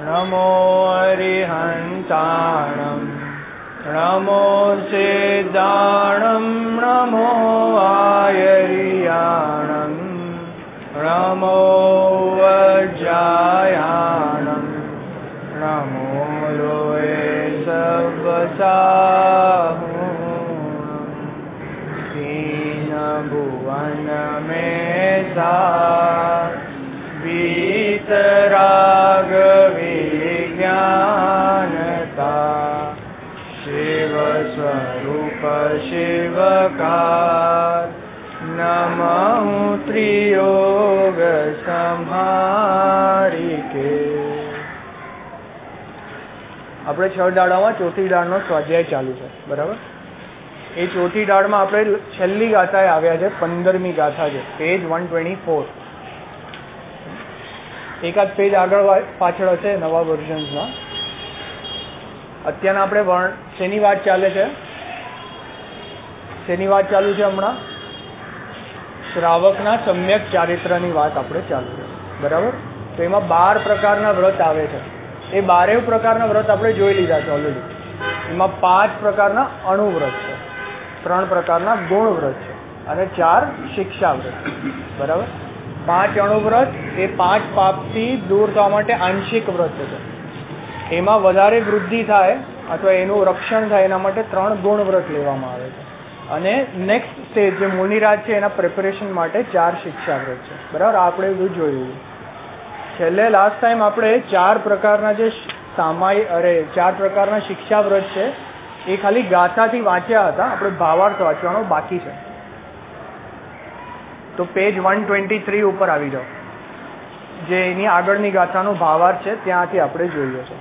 नमो अरिहन्ताणं नमो सिद्धाणं नमो आयर्याणं नमो वज्रायाणं नमो लोये सवसाहूणं दीन भुवन में सा वीतराग विज्ञानता शिव स्वरूप शिवकार नमः त्रियोग संहारिके। આપણે છ દાડામાં ચોથી દાળનો સ્વાધ્યાય ચાલુ છે, બરાબર? એ ચોથી દાળમાં આપણે છેલ્લી ગાથાએ આવ્યા છે, 15મી ગાથા છે, પેજ 124. એકાદ પેજ આગળ પાછળ હશે નવા વર્ઝન્સમાં. અત્યારના આપણે શેની વાત ચાલે છે? શેની વાત ચાલુ છે હમણાં? શ્રાવકના સમ્યક ચારિત્રની વાત આપણે ચાલુ છે, બરાબર? તો એમાં 12 પ્રકારના વ્રત આવે છે. એ 12 પ્રકારના વ્રત આપણે જોઈ લીધા છે ઓલરેડી. એમાં 5 પ્રકારના અણુવ્રત છે, 3 પ્રકારના ગુણ વ્રત છે અને 4 શિક્ષા વ્રત, બરાબર? 5 અણુવ્રત એ 5 પાપથી દૂર થવા માટે આંશિક વ્રત છે. એમાં વધારે વૃદ્ધિ થાય અથવા એનું રક્ષણ થાય એના માટે 3 ગુણ વ્રત લેવામાં આવે છે. અને નેક્સ્ટ સ્ટેજ જે મુનિરાજ છે એના પ્રિપેરેશન માટે 4 શિક્ષા વ્રત છે, બરાબર? આપણે બધું જોયું. છેલ્લે લાસ્ટ ટાઈમ આપણે 4 પ્રકારના જે 4 પ્રકારના શિક્ષા વ્રત છે એ ખાલી ગાથાથી વાંચ્યા હતા. આપણે ભાવાર્થ વાંચવાનો બાકી છે. તો પેજ 123 ઉપર આવી જાઓ, જે એની આગળની ગાથાનો ભાવાર્થ છે ત્યાંથી આપણે જોઈએ છે.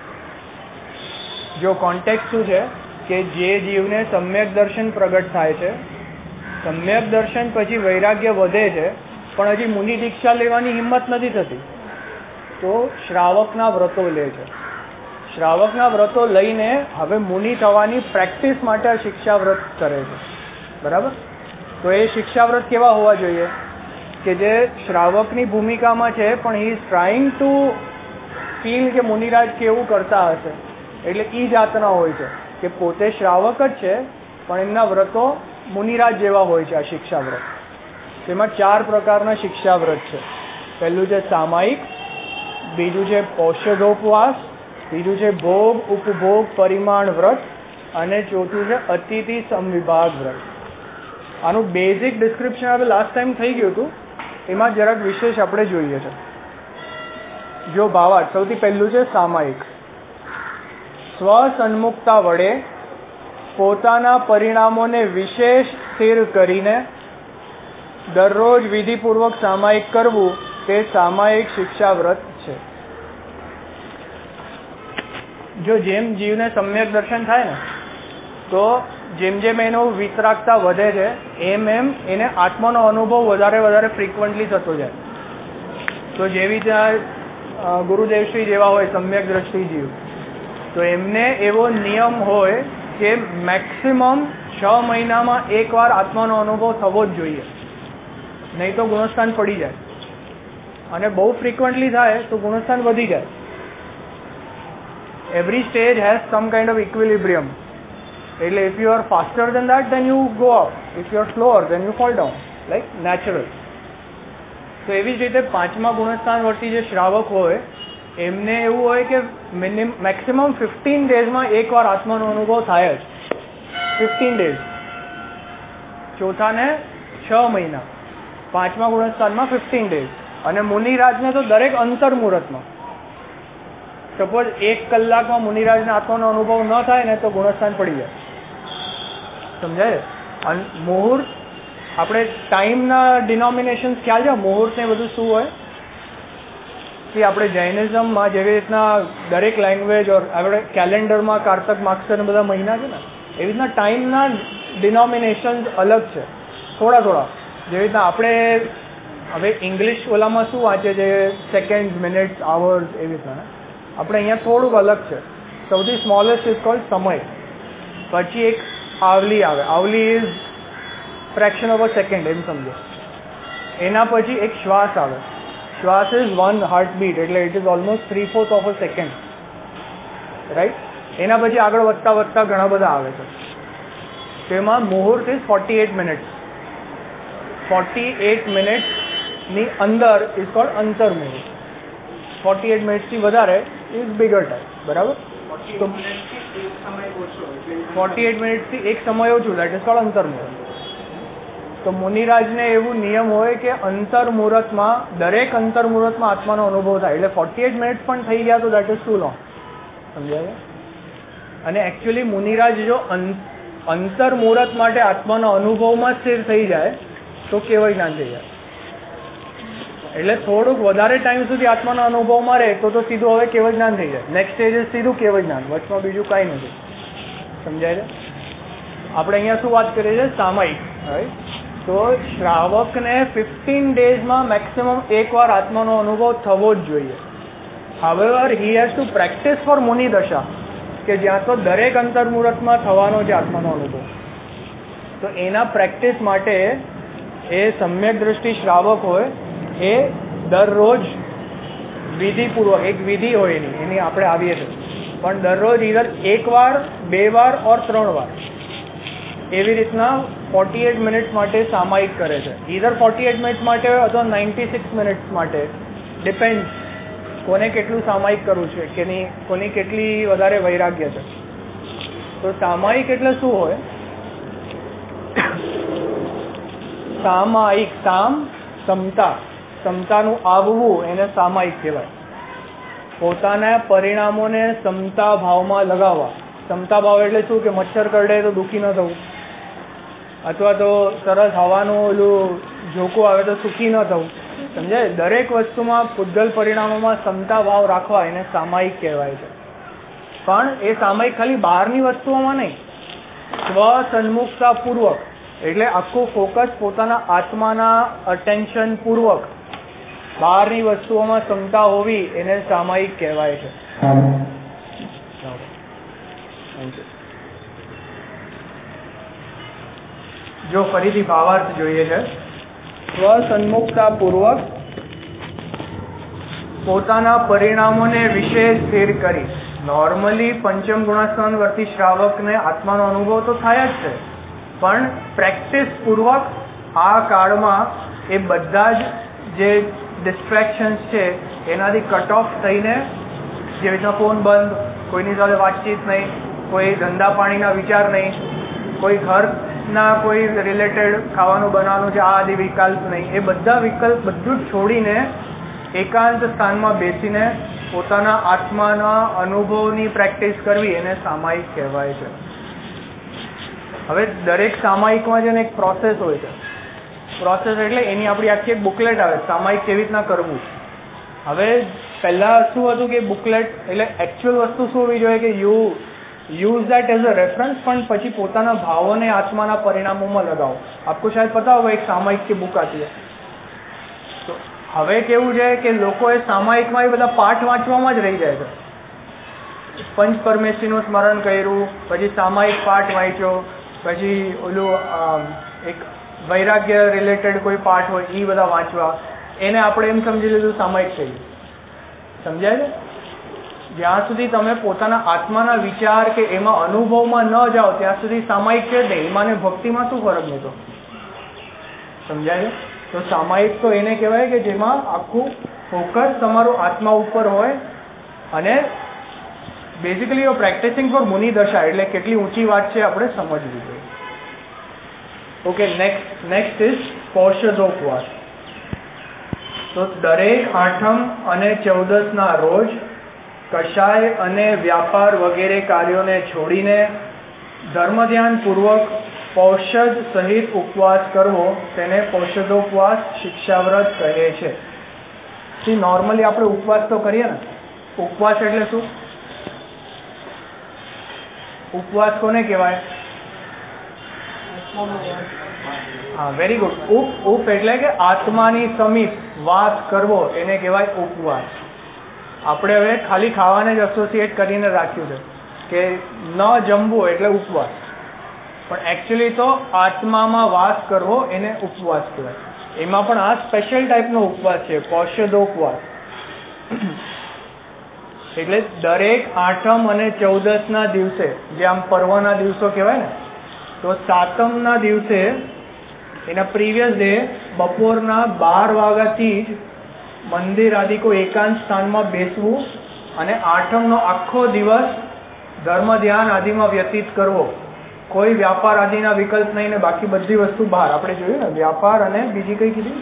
જો કોન્ટેક્સ્ટ શું છે કે જે જીવને સમ્યક દર્શન પ્રગટ થાય છે, સમ્યક દર્શન પછી વૈરાગ્ય વધે છે પણ હજી મુનિ દીક્ષા લેવાની હિંમત નથી થતી, તો શ્રાવકના વ્રતો લે છે. શ્રાવકના વ્રતો લઈને હવે મુનિ થવાની પ્રેક્ટિસ માટે આ શિક્ષા વ્રત કરે છે, બરાબર? તો એ શિક્ષા વ્રત કેવા હોવા જોઈએ કે જે શ્રાવકની ભૂમિકામાં છે પણ he is trying to feel કે મુનિરાજ કેવું કરતા હશે, એટલે એ જાતના હોય છે કે પોતે શ્રાવક જ છે પણ એમના વ્રતો મુનિરાજ જેવા હોય છે. આ શિક્ષા વ્રત તેમાં 4 પ્રકારના શિક્ષા વ્રત છે. પહેલું છે સામાયિક, બીજું છે પૌષધોપવાસ, બીજું છે ભોગ ઉપભોગ પરિમાણ વ્રત અને ચોથું છે અતિથિ સમવિભાગ વ્રત. આનું બેઝિક ડિસ્ક્રિપ્શન હવે લાસ્ટ ટાઈમ થઈ ગયું હતું, એમાં જરાક વિશેષ આપણે જોઈએ છે. જો ભાવાર્થ, સૌથી પહેલું છે સામાયિક. સ્વસન્મુખતા વડે પોતાના પરિણામોને વિશેષ સ્થિર કરીને દરરોજ વિધિપૂર્વક સામાયિક કરવું તે સામાયિક શિક્ષા વ્રત છે. જો જેમ જીવને સમ્યક દર્શન થાય ને તો જેમ જેમ એનો વિતરાગતા વધે છે એમ એમ એને આત્માનો અનુભવ વધારે ફ્રિકવન્ટલી થતો જાય. તો જેવી ત્યાં ગુરુદેવશ્રી જેવા હોય સમ્યક દ્રષ્ટિ જીવ, તો એમને એવો નિયમ હોય કે મેક્સિમમ 6 મહિનામાં એકવાર આત્માનો અનુભવ થવો જ જોઈએ, નહીં તો ગુણસ્થાન પડી જાય. અને બહુ ફ્રિકવન્ટલી થાય તો ગુણસ્થાન વધી જાય. Every stage has some kind of equilibrium. એટલે if you are faster then that then you go up, if you are slower then you fall down, like natural. તો એવી જ રીતે 5મા ગુણસ્થાન વર્તી જે શ્રાવક હોય એમને એવું હોય કે મેક્સિમમ 15 ડેઝમાં એકવાર આત્માનો અનુભવ થાય જ. 15 ડેઝ. ચોથાને 6 મહિના, 5મા ગુણસ્થાનમાં 15 ડેઝ. અને મુનિરાજને તો દરેક અંતર મુહૂર્તમાં. સપોઝ 1 કલાકમાં મુનિરાજને આત્માનો અનુભવ ન થાય ને તો ગુણસ્થાન પડી જાય. સમજાય? અને મુહૂર્ત, આપણે ટાઈમના ડિનોમિનેશન ખ્યાલ છે મુહૂર્ત ને બધું શું હોય કે આપણે જૈનિઝમમાં જેવી રીતના દરેક લેંગ્વેજ ઓર આપણે કેલેન્ડરમાં કારતક માગસર બધા મહિના છે ને, એવી રીતના ટાઈમના ડિનોમિનેશન અલગ છે થોડા. જેવી રીતના આપણે હવે ઇંગ્લિશ ઓલામાં શું વાંચે છે સેકન્ડ, મિનિટ્સ, આવર્સ, એવી રીતના. આપણે અહીંયા થોડુંક અલગ છે. સૌથી સ્મોલેસ્ટ ઇઝ કોલ્ડ સમય. પછી એક આવલી આવે. આવલી is fraction of a second, એમ સમજો. એના પછી એક શ્વાસ આવે. શ્વાસ ઇઝ 1 હાર્ટબીટ, એટલે it is almost 3/4 of a second, right. એના પછી આગળ વધતા વધતા ઘણા બધા આવે છે. તેમાં મુહૂર્ત ઇઝ 48 મિનિટ્સ. 48 મિનિટ્સની અંદર ઇઝ કોલ્ડ અંતર મુહૂર્ત. 48 મિનિટ્સથી વધારે ઇઝ બિગર ટાઈમ, બરાબર. તો 48 મિનિટ્સથી એક સમય ઓછું, દેટ ઇઝ કોલ્ડ અંતર મુહૂર્ત. તો મુનિરાજને એવું નિયમ હોય કે અંતર મુહૂર્તમાં, દરેક અંતર મુહૂર્તમાં આત્માનો અનુભવ થાય. એટલે 48 મિનિટ્સ પણ થઈ ગયા તો દેટ ઇઝ ટુ લોંગ, સમજાય. અને એકચ્યુઅલી મુનિરાજ જો અંતર મુહૂર્ત માટે આત્માના અનુભવમાં સ્થિર થઈ જાય તો કેવળ જ્ઞાન થઈ જાય. એટલે થોડુંક વધારે ટાઈમ સુધી આત્માના અનુભવમાં રહે તો સીધું હવે કેવળ જ્ઞાન થઈ જાય. નેક્સ્ટ સ્ટેજ સીધું કેવળ જ્ઞાન, વચમાં બીજું કાંઈ નથી, સમજાય છે. આપણે અહીંયા શું વાત કરીએ છીએ? સામાયિક, રાઈટ. તો શ્રાવકને 15 ડેઝમાં મેક્સિમમ એકવાર આત્માનો અનુભવ થવો જ જોઈએ. However he has to practise for મુનિ દશા, કે જ્યાં તો દરેક અંતર મુહૂર્તમાં થવાનો છે આત્માનો અનુભવ. તો એના પ્રેક્ટિસ માટે એ સમ્યક દ્રષ્ટિ શ્રાવક હોય એ દરરોજ વિધિપૂર્વક, એક વિધિ હોય એની આપણે આવીએ છીએ, પણ દરરોજ ઇધર 1 વાર, 2 વાર ઓર 3 વાર એવી રીતના 48 મિનિટ્સ માટે સામાયિક કરે છે. ઇધર 48 મિનિટ્સ માટે હોય અથવા 96 મિનિટ્સ માટે, ડિપેન્ડ કોને કેટલું સામાયિક કરવું છે કે નહીં, કોની કેટલી વધારે વૈરાગ્ય છે. તો સામાયિક એટલે શું હોય? સામાયિક, સામ સમતા, સમતાનું આવવું એને સામાયિક કહેવાય. પોતાના પરિણામોને સમતા ભાવમાં લગાવવા. સમતા ભાવ એટલે શું? કે મચ્છર કરડે તો દુઃખી ન થવું, અથવા તો સરસ હવાનું ઓલું ઝોકું આવે તો સુખી ન થવું, સમજાય. દરેક વસ્તુમાં પૂજ્ગલ પરિણામોમાં સમતા ભાવ રાખવા એને સામાયિક કહેવાય છે. પણ એ સામાયિક ખાલી બહારની વસ્તુઓમાં નહીં, સ્વ સન્મુખતા પૂર્વક, એટલે આખું ફોકસ પોતાના આત્માના અટેન્શન પૂર્વક બહારની વસ્તુઓમાં ક્ષમતા હોવી એને સામાયિક કહેવાય છે. જો ફરીથી ભાવાર્થ જોઈએ છે, સ્વસન્મુખતા પૂર્વક પોતાના પરિણામોને વિશે સ્થિર કરી. નોર્મલી પંચમ ગુણાસન વર્તી શ્રાવકને આત્માનો અનુભવ તો થાય જ છે, પણ પ્રેક્ટિસ પૂર્વક આ કાળમાં એ બધા જ જે ડિસ્ટ્રેક્શન્સ છે એનાથી કટ ઓફ થઈને, જેવી રીતના ફોન બંધ, કોઈની સાથે વાતચીત નહીં, કોઈ ધંધા પાણીના વિચાર નહીં, કોઈ ઘરના કોઈ રિલેટેડ ખાવાનું બનાવવાનું છે આ આદિ વિકલ્પ નહીં, એ બધા વિકલ્પ બધું જ છોડીને એકાંત સ્થાનમાં બેસીને પોતાના આત્માના અનુભવની પ્રેક્ટિસ કરવી એને સામાયિક કહેવાય છે. હવે દરેક સામાયિકમાં છે ને એક પ્રોસેસ હોય છે. પ્રોસેસ એટલે એની આપણી આખી એક બુકલેટ આવે, સામાયિક કેવી રીતના કરવું. હવે પહેલાં શું હતું કે બુકલેટ એટલે એકચ્યુઅલ વસ્તુ શું હોવી જોઈએ કે use that as a reference, પણ પછી પોતાના ભાવોને આત્માના પરિણામોમાં લગાવો. આપકો શાયદ પતા હોगा એક સામાયિક की बुक आती है. તો હવે કેવું છે કે લોકો એ સામાયિકમાં એ બધા પાઠ વાંચવામાં જ રહી જાય છે. પંચ પરમેશ્વરીનું સ્મરણ કર્યું, પછી સામાયિક પાઠ વાંચ્યો, પછી ઓલું એક વૈરાગ્ય રિલેટેડ કોઈ પાઠ હોય એ બધા વાંચવા, એને આપણે એમ સમજી લીધું સામાયિક થઈ ગયું. સમજાય છે? જ્યાં સુધી તમે પોતાના આત્માના વિચાર કે એમાં અનુભવમાં ન જાઓ ત્યાં સુધી સામાયિક છે જ નહીં. એમાં ને ભક્તિમાં શું ફરક નહોતો? સમજાય છે? તો સામાયિક તો એને કહેવાય કે જેમાં આખું ફોકસ તમારું આત્મા ઉપર હોય અને બેઝિકલી યુ પ્રેક્ટિસિંગ ફોર મુનિ દશા, એટલે કેટલી ઊંચી વાત છે આપણે સમજવી જોઈએ. ઓકે, નેક્સ્ટ ઇઝ પૌષધોપવાસ. તો દરેક આઠમ અને 14ના રોજ કષાય અને વ્યાપાર વગેરે કાર્યોને છોડીને ધર્મ ધ્યાન પૂર્વક પૌષધ સહિત ઉપવાસ કરવો તેને પૌષધોપવાસ શિક્ષાવ્રત કહે છે. નોર્મલી આપણે ઉપવાસ તો કરીએ ને, ઉપવાસ એટલે શું? ઉપવાસ કોને કહેવાય? હા, વેરી ગુડ. ઉપ એટલે કે આત્માની સમીપ વાત કરવો એને કહેવાય ઉપવાસ. આપણે હવે ખાલી ખાવાને જ એસોસિએટ કરીને રાખ્યું છે કે ન જમવું એટલે ઉપવાસ. પણ એકચ્યુઅલી તો આત્મામાં વાસ કરવો એને ઉપવાસ કહેવાય. એમાં પણ આ સ્પેશિયલ ટાઈપનો ઉપવાસ છે, કૌશદોપવાસ. એટલે દરેક આઠમ અને 14ના દિવસે, જે આમ પર્વના દિવસો કહેવાય ને, તો સાતમના દિવસે એના પ્રીવિયસ ડે બપોરના 12 વાગ્યાથી જ મંદિર આદિ કોઈ એકાંત સ્થાનમાં બેસવું અને આઠમનો આખો દિવસ ધર્મ ધ્યાન આદિમાં વ્યતીત કરવો. કોઈ વ્યાપાર આદિના વિકલ્પ નહીં ને બાકી બધી વસ્તુ બહાર. આપણે જોયું ને, વ્યાપાર અને બીજી કઈ કીધી,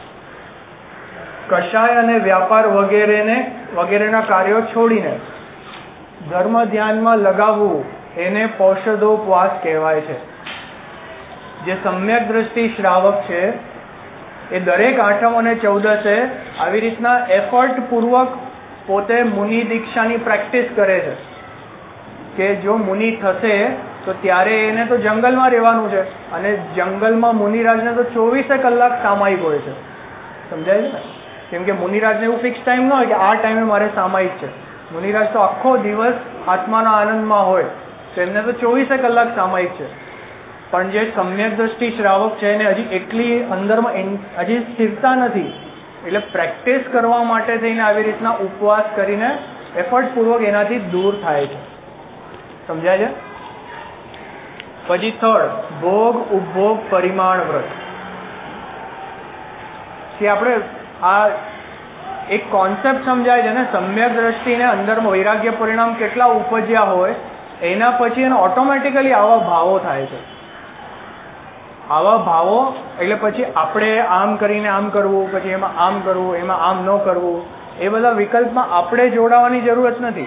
કષાય અને વ્યાપાર વગેરેના કાર્યો છોડીને ધર્મ ધ્યાનમાં લગાવવું એને પૌષધોપવાસ કહેવાય છે. જે સમ્યક દ્રષ્ટિ શ્રાવક છે એ દરેક આઠમ અને 14એ આવી રીતના એફર્ટ પૂર્વક પોતે મુનિ દીક્ષાની પ્રેક્ટિસ કરે છે કે જો મુનિ થશે તો ત્યારે એને તો જંગલમાં રહેવાનું છે, અને જંગલમાં મુનિરાજને તો 24 કલાક સામાયિક હોય છે. સમજાય છે ને? કેમ કે મુનિરાજને એવું ફિક્સ ટાઈમ ન હોય કે આ ટાઈમે મારે સામાયિક છે. મુનિરાજ તો આખો દિવસ આત્માના આનંદમાં હોય, તો એમને તો 24 કલાક સામાયિક છે. પણ જે સમ્યક દ્રષ્ટિ શ્રાવક છે એને હજી એટલી અંદરમાં હજી સ્થિરતા નથી, એટલે પ્રેક્ટિસ કરવા માટે થઈને આવી રીતના ઉપવાસ કરીને એફર્ટપૂર્વક એનાથી દૂર થાય છે. સમજાય છે? પછી થર્ડ, ભોગ ઉપભોગ પરિમાણ વ્રત. કે આપણે આ એક કોન્સેપ્ટ સમજાય છે ને, સમ્યક દ્રષ્ટિને અંદરમાં વૈરાગ્ય પરિણામ કેટલા ઉપજ્યા હોય એના પછી એને ઓટોમેટિકલી આવા ભાવો થાય છે. આવા ભાવો એટલે પછી આપણે આમ કરીને આમ કરવું, પછી એમાં આમ કરવું, એમાં આમ ન કરવું, એ બધા વિકલ્પમાં આપણે જોડાવાની જરૂરત નથી.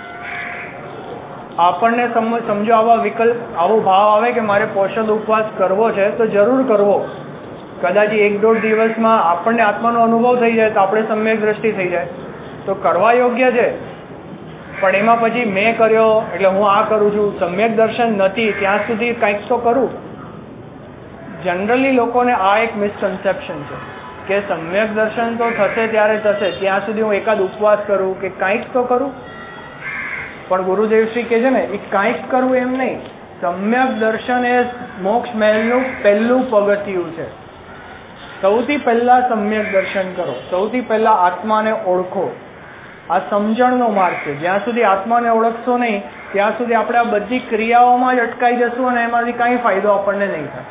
આપણને સમજો આવા વિકલ્પ, આવો ભાવ આવે કે મારે પૌષધ ઉપવાસ કરવો છે તો જરૂર કરવો. કદાચ 1-1.5 દિવસમાં આપણને આત્માનો અનુભવ થઈ જાય તો આપણે સમ્યક દ્રષ્ટિ થઈ જાય તો કરવા યોગ્ય છે. પણ એમાં પછી મેં કર્યો એટલે હું આ કરું છું, સમ્યક દર્શન નથી ત્યાં સુધી કંઈક તો કરું. જનરલી લોકોને આ એક મિસકન્સેપ્શન છે કે સમ્યક દર્શન તો થશે ત્યારે થશે, ત્યાં સુધી હું એકાદ ઉપવાસ કરું કે કંઈક તો કરું. પણ ગુરુદેવશ્રી કહે છે ને, એ કંઈક કરવું એમ નહીં. સમ્યક દર્શન એ મોક્ષ મહેલનું પહેલું પગથિયું છે. સૌથી પહેલા સમ્યક દર્શન કરો, સૌથી પહેલા આત્માને ઓળખો. આ સમજણનો માર્ગ છે. જ્યાં સુધી આત્માને ઓળખશો નહીં ત્યાં સુધી આપણે આ બધી ક્રિયાઓમાં જ અટકાઈ જશું અને એમાંથી કાંઈ ફાયદો આપણને નહીં થાય.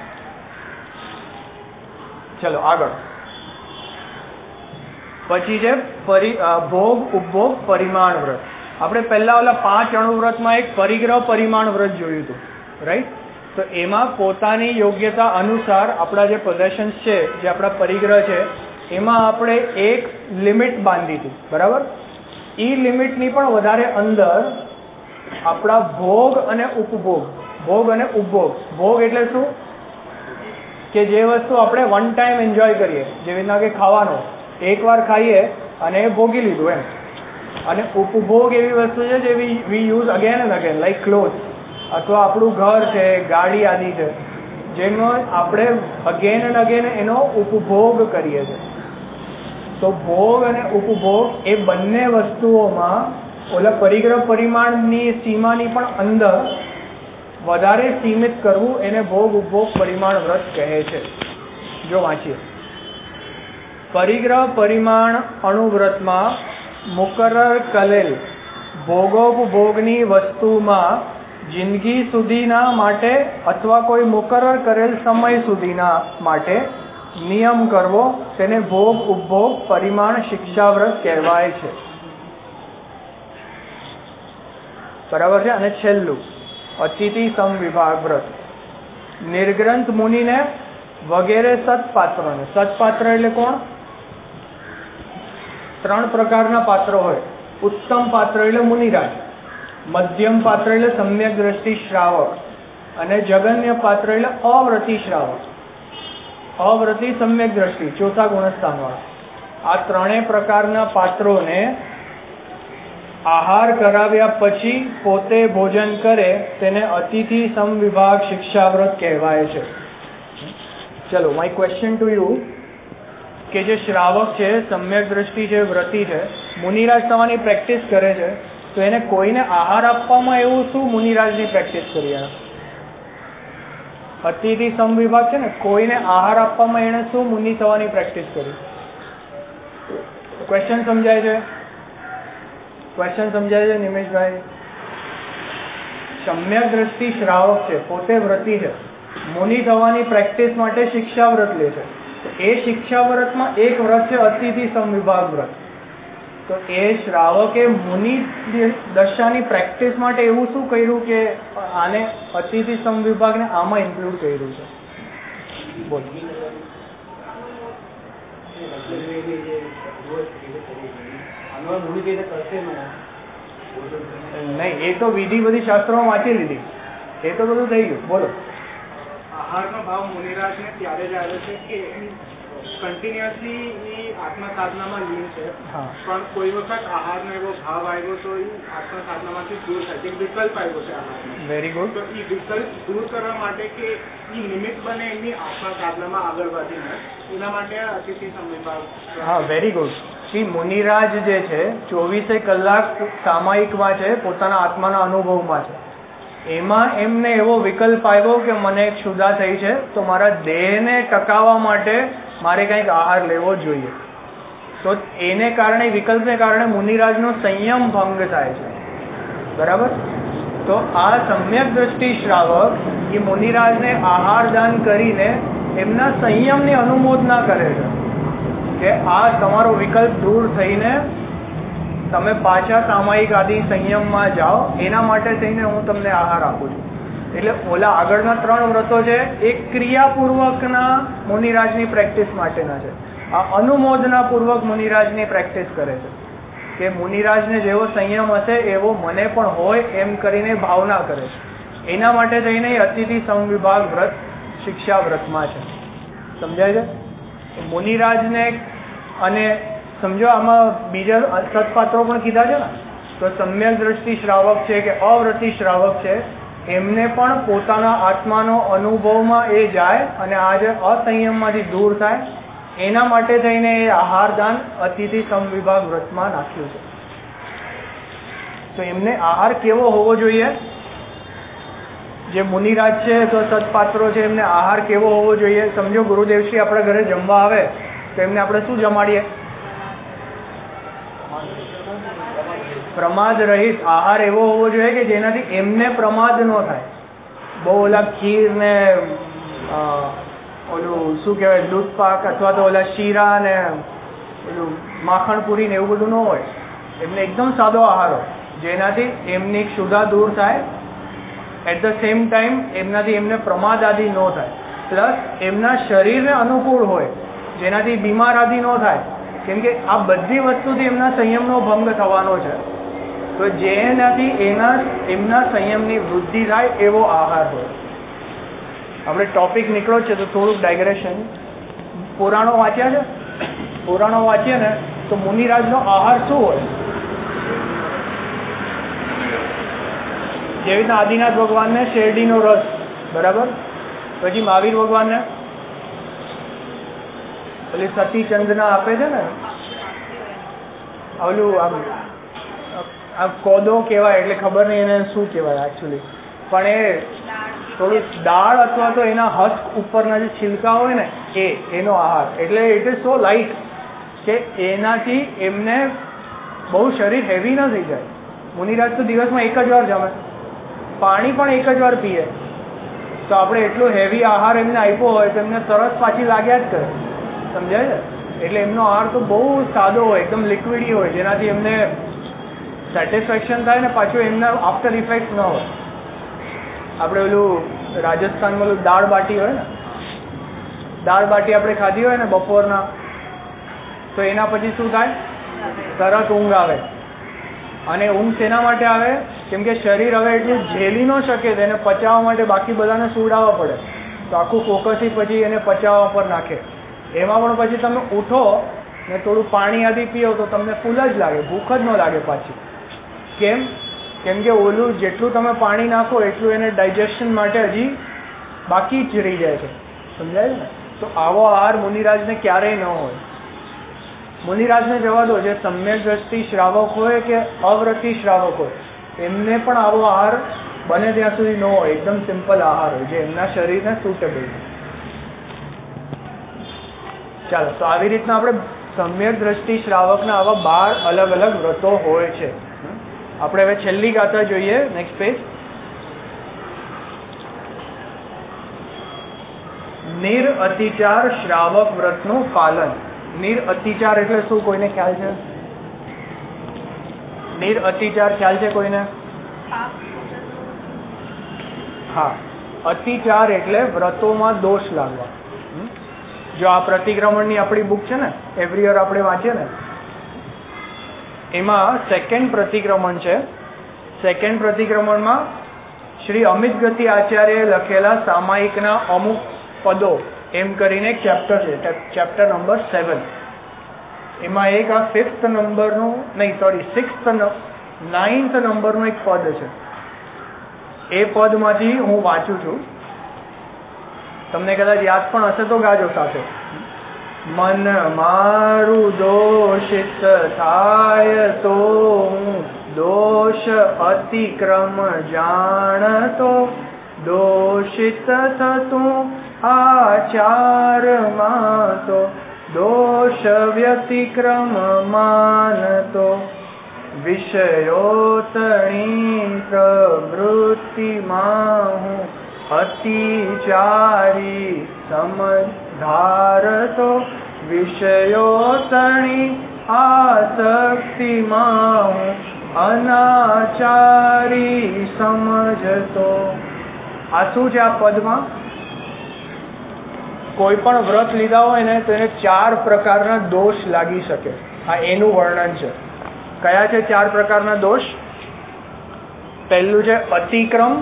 ચલો આગળ. પછી છે ભોગ ઉપભોગ પરિમાણ વ્રત. આપણે પહેલા ઓલા 5 અણુવ્રતમાં એક પરિગ્રહ પરિમાણ વ્રત જોયું હતું, રાઈટ? તો એમાં પોતાની યોગ્યતા અનુસાર આપણા જે પોઝેશન્સ છે, જે આપણા પરિગ્રહ છે, એમાં આપણે એક લિમિટ બાંધી હતી, બરાબર? એ લિમિટની પણ વધારે અંદર આપણા ભોગ અને ઉપભોગ, ભોગ અને ઉપભોગ. ભોગ એટલે શું? કે જે વસ્તુ આપણે વન ટાઈમ એન્જોય કરીએ, જેવી રીતના કે ખાવાનો એકવાર ખાઈએ અને એ ભોગી લીધું એમ. અને ઉપભોગ એવી વસ્તુ છે જે we use again and again, like cloth, અથવા આપણું ઘર છે, ગાડી આદિ છે, જેનો આપણે અગેન એન્ડ અગેન એનો ઉપભોગ કરીએ છીએ. તો ભોગ અને ઉપભોગ એ બંને વસ્તુઓમાં ઓલા પરિગ્રહ પરિમાણની સીમાની પણ અંદર વધારે સીમિત કરવું એને ભોગ ઉપભોગ પરિમાણ વ્રત કહે છે. જો વાંચીએ, પરિગ્રહ પરિમાણ અણુવ્રતમાં મુકરર કરેલ ભોગોપભોગની વસ્તુમાં જિંદગી સુધીના માટે અથવા કોઈ મુકરર કરેલ સમય સુધીના માટે નિયમ કરવો તેને ભોગ ઉપભોગ પરિમાણ શિક્ષાવ્રત કહેવાય છે. બરાબર છે? અને છેલ્લું અતિથિ સમવિભાગ વ્રત. નિર્ગ્રંથ મુનિને વગેરે સત્પાત્રોને, સત્પાત્ર એટલે કોણ? 3 પ્રકારના પાત્રો હોય. ઉત્તમ પાત્ર એટલે મુનિરાજ, મધ્યમ પાત્ર એટલે સમ્યક દ્રષ્ટિ શ્રાવક, અને જગન્ય પાત્ર એટલે અવ્રતી શ્રાવક. અવ્રતી સમ્યક દ્રષ્ટિ, ચોથા ગુણસ્થાન વાળા. આ 3 પ્રકારના પાત્રોને આહાર કરાવ્યા પછી પોતે ભોજન કરે તેને અતિથિ સમવિભાગ શિક્ષાવ્રત કહેવાય છે. ચલો, માય ક્વેશ્ચન ટુ યુ, કે જે શ્રાવક છે, સમ્યક દ્રષ્ટિ છે, વ્રતી છે, મુનિરાજ થવાની પ્રેક્ટિસ કરે છે, તો એને કોઈને આહાર આપવામાં એવું શું મુનિરાજની પ્રેક્ટિસ કરી? અતિથિ સમવિભાગ છે ને, કોઈને આહાર આપવામાં એને શું મુનિ થવાની પ્રેક્ટિસ કરી? ક્વેશ્ચન સમજાય છે? ક્વેશ્ચન સમજાય છે નિમેશભાઈ? સમ્યક દ્રષ્ટિ શ્રાવક છે, પોતે વ્રતી છે, મુનિ થવાની પ્રેક્ટિસ માટે શિક્ષા વ્રત લે છે. એ શિક્ષા વ્રતમાં એક વ્રત છે અતિથિ સમવિભાગ વ્રત. તો એ શ્રાવકે મુનિ દશાની પ્રેક્ટિસ માટે એવું શું કર્યું કે આને અતિથિ સમવિભાગને આમાં ઇન્ક્લુડ કર્યું છે? બોલો. નહીં, એ તો વિધિ બધી શાસ્ત્રોમાં વાંચી લીધી, એ તો બધું થઈ ગયું. બોલો. આહારનો ભાવ મુનિરાજને ત્યારે જ આવ્યો છે કે કન્ટિન્યુઅસલી આત્મા સાધનામાં લીન છે, પણ કોઈ વખત આહારનો એવો ભાવ આવ્યો તો એ આત્મા સાધનામાંથી દૂર થાય છે, વિકલ્પ આવ્યો છે આહારનો. Very good. તો એ વિકલ્પ દૂર કરવા માટે કે એ નિમિત્ત બને એમની આત્મા સાધનામાં આગળ વધીને, એના માટે અતિથિ સમવિભાગ. હા, વેરી ગુડ. મુનિરાજ જે છે 24 કલાક સામાયિકમાં છે, પોતાના આત્માના અનુભવમાં છે. એમાં એમને એવો વિકલ્પ આવ્યો કે મને ક્ષુધા થઈ છે, તો મારા દેહને ટકાવવા માટે મારે કંઈક આહાર લેવો જોઈએ. તો એને કારણે, વિકલ્પને કારણે મુનિરાજનો સંયમ ભંગ થાય છે. બરાબર? તો આ સમ્યક દ્રષ્ટિ શ્રાવક એ મુનિરાજને આહાર દાન કરીને એમના સંયમની અનુમોદના કરે છે કે આ તમારો વિકલ્પ દૂર થઈને તમે પાછા સામાયિક આદિ સંયમમાં જાઓ, એના માટે થઈને હું તમને આહાર આપું છું. એટલે ઓલા આગળના 3 વ્રતો છે એ ક્રિયાપૂર્વકના મુનિરાજની પ્રેક્ટિસ માટેના છે. આ અનુમોદનાપૂર્વક મુનિરાજની પ્રેક્ટિસ કરે છે કે મુનિરાજને જેવો સંયમ હશે એવો મને પણ હોય, એમ કરીને ભાવના કરે છે. એના માટે થઈને અતિથિ સમવિભાગ વ્રત શિક્ષા વ્રતમાં છે. સમજાય છે? મુનિરાજને અને સમજો આમાં બીજા સત્પાત્રો પણ કીધા છે ને, તો સમ્યક દ્રષ્ટિ શ્રાવક છે કે અવ્રતી શ્રાવક છે, એમને પણ પોતાના આત્માનો અનુભવમાં એ જાય અને આ જે અસંયમમાંથી દૂર થાય, એના માટે થઈને એ આહારદાન અતિથિ સમવિભાગ વ્રતમાં નાખ્યું છે. તો એમને આહાર કેવો હોવો જોઈએ? જે મુનિરાજ છે તો સત્પાત્રો છે, એમને આહાર કેવો હોવો જોઈએ? સમજો ગુરુદેવશ્રી આપણા ઘરે જમવા આવે તો એમને આપણે શું જમાડીએ? પ્રમાદ રહિત આહાર એવો હોવો જોઈએ કે જેનાથી એમને પ્રમાદ ન થાય. બહુ ઓલા ખીર ને ઓલું શું કહેવાય દૂધ પાક અથવા તો ઓલા શીરા ને ઓલું માખણ પૂરી ને એવું બધું ન હોય. એમને એકદમ સાદો આહાર હોય જેનાથી એમની ક્ષુધા દૂર થાય, એટ ધ સેમ ટાઈમ એમનાથી એમને પ્રમાદ આદિ ન થાય, પ્લસ એમના શરીરને અનુકૂળ હોય જેનાથી બીમાર આદિ ન થાય. કેમ કે આ બધી વસ્તુથી એમના સંયમનો ભંગ થવાનો છે. તો જેનાથી એમના સંયમની વૃદ્ધિ થાય એવો આહાર હોય. આપણે ટોપિક નીકળો છે તો થોડુંક ડાયગ્રેશન. પુરાણો વાંચ્યા છે? પુરાણો વાંચીએ ને તો મુનિરાજનો આહાર શું હોય? જેવી રીતના આદિનાથ ભગવાનને શેરડીનો રસ, બરાબર? પછી મહાવીર ભગવાનને ઓલી સતી ચંદના આપે છે ને, ઓલું આમ કોદો કહેવાય, એટલે ખબર નહીં એને શું કહેવાય એકચ્યુઅલી, પણ એ થોડું દાળ અથવા તો એના હસ્ક ઉપરના જે છિલકા હોય ને એનો આહાર. એટલે ઇટ ઇઝ સો લાઇટ કે એનાથી એમને બહુ શરીર હેવી ન થઈ જાય. મુનિરાજ તો દિવસમાં 1 જ વાર જમે, પાણી પણ 1 જ વાર પીએ. તો આપણે એટલો હેવી આહાર એમને આપ્યો હોય તો એમને તરસ પાછી લાગ્યા જ કરે. સમજાય છે? એટલે એમનો આહાર તો બહુ સાદો હોય, એકદમ લિક્વિડી હોય, જેનાથી એમને સેટિસ્ફેક્શન થાય ને પાછું એમના આફ્ટર ઇફેક્ટ ન હોય. આપણે ઓલું રાજસ્થાનમાં ઓલું દાળ બાટી હોય ને, દાળ બાટી આપણે ખાધી હોય ને બપોરના, તો એના પછી શું થાય? તરત ઊંઘ આવે. અને ઊંઘ શેના માટે આવે? કેમ કે શરીર હવે એટલું ઝેલી ન શકે, તેને પચાવવા માટે બાકી બધાને સુવડાવવા પડે, તો આખું ફોકસ પછી એને પચાવવા પર નાખે. એમાં પણ પછી તમે ઉઠો ને થોડું પાણી આદિ પીઓ તો તમને ફૂલ જ લાગે, ભૂખ જ ન લાગે પાછી. કેમ? કેમ કે ઓલું જેટલું તમે પાણી નાખો એટલું એને ડાયજેશન માટે હજી બાકી જ રહી જાય છે. સમજાય ને? તો આવો આહાર મુનિરાજને ક્યારેય ન હોય. મુનિરાજને જવા દો, જે સમ્યક દ્રષ્ટિ શ્રાવક હોય કે અવ્રતી શ્રાવક હોય, એમને પણ આવો આહાર બને ત્યાં સુધી ન હોય, એકદમ સિમ્પલ આહાર હોય જે એમના શરીરને સુટેબલ છે. ચાલો, તો આવી રીતના આપણે સમ્યક દ્રષ્ટિ શ્રાવકના આવા 12 અલગ અલગ વ્રતો હોય છે. આપણે હવે છેલ્લી ગાથા જોઈએ. Next page. નિરઅતિચાર શ્રાવક વ્રતનું પાલન. નિરઅતિચાર એટલે શું, કોઈને ખ્યાલ છે? નિરઅતિચાર ખ્યાલ છે કોઈને? હા, અતિચાર એટલે વ્રતોમાં દોષ લાગવા. જો આ પ્રતિક્રમણની આપણી બુક છે ને, એવરી યર આપણે વાંચીએ ને, એમાં સેકન્ડ પ્રતિક્રમણ છે. સેકન્ડ પ્રતિક્રમણમાં શ્રી અમિત ગતિ આચાર્યએ લખેલા સામાયિકના અમુક પદો એમ કરીને એક ચેપ્ટર છે, ચેપ્ટર નંબર 7. એમાં એક આ 9th નંબરનું એક પદ છે. એ પદમાંથી હું વાંચું છું, તમને કદાચ યાદ પણ હશે તો ગાજો સાથે. મન મારું દોષિત થાય તો હું દોષ અતિક્રમ જાણતો, દોષિત થતું આચારમાં તો દોષ વ્યતિક્રમ માનતો, વિષયોતણી પ્રવૃત્તિમાં હું અતિચારી સમધારતો, વિષયોતણી આસક્તિમાં હું અનાચારી સમજતો. આ શું છે? આ પદમાં કોઈ પણ વ્રત લીધા હોય ને તો એને 4 પ્રકારના દોષ લાગી શકે. આ એનું વર્ણન છે. કયા છે 4 પ્રકારના દોષ? પહેલું છે અતિક્રમ.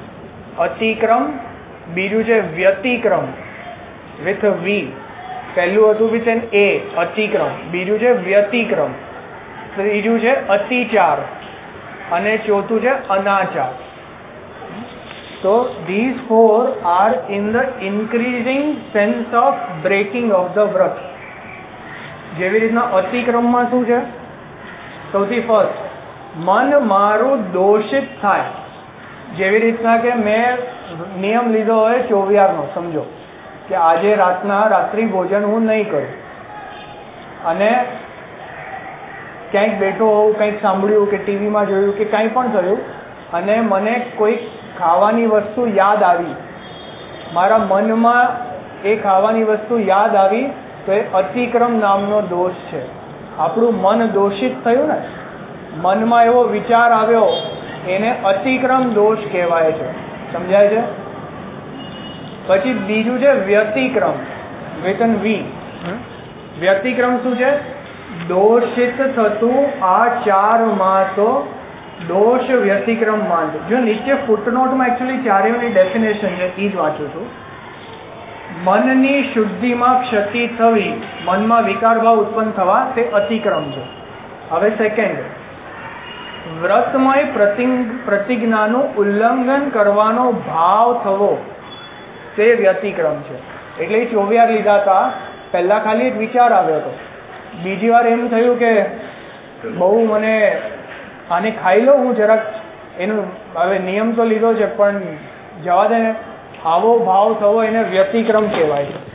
બીજું છે વ્યતિક્રમ વિથ વી. પહેલું હતું વિથ એન એ, અતિક્રમ. બીજું છે વ્યતિક્રમ. ત્રીજું છે અતિચાર અને ચોથું છે અનાચાર. So these 4 are in the increasing sense of breaking of the વ્રત. જેવી રીતના અતિક્રમમાં શું છે? સૌથી ફર્સ્ટ, મન મારું દોષિત થાય. જેવી રીતના કે મેં નિયમ લીધો હોય 24નો, સમજો કે આજે રાત્રિ ભોજન હું નહીં કરું, અને ક્યાંક બેઠો હોઉં, કંઈક સાંભળ્યું કે ટીવીમાં જોયું કે કંઈ પણ થયું, અને મને કોઈક ખાવાની વસ્તુ યાદ આવી, મારા મનમાં એ ખાવાની વસ્તુ યાદ આવી, તો એ અતિક્રમ નામનો દોષ છે. આપણું મન દોષિત થયું ને, મનમાં એવો વિચાર આવ્યો, એને અતિક્રમ દોષ કહેવાય છે. સમજાય છે? પછી બીજું છે વ્યતિક્રમ વિથ એન વી. વ્યતિક્રમ શું છે? દોષિત થતું આચારમાં તો દોષ વ્યતિક્રમ માનતો. જો નીચે ફૂટનોટમાં એકચ્યુઅલી ચારેયની ડેફિનેશન છે, એ જ વાંચું છું. મનની શુદ્ધિમાં ક્ષતિ થવી, મનમાં વિકાર ભાવ ઉત્પન્ન થવા, તે અતિક્રમ છે. હવે સેકન્ડ, વ્રતમય પ્રતિજ્ઞાનું ઉલ્લંઘન કરવાનો ભાવ થવો, તે વ્યતિક્રમ છે. એટલે 24 લીધા હતા. પહેલા ખાલી એક વિચાર આવ્યો હતો, બીજી વાર એમ થયું કે બહુ મને આને ખાઈ લો હું જરાક, એનું હવે નિયમ તો લીધો છે પણ જવા દે ને, આવો ભાવ થવો એને વ્યતિક્રમ કહેવાય છે.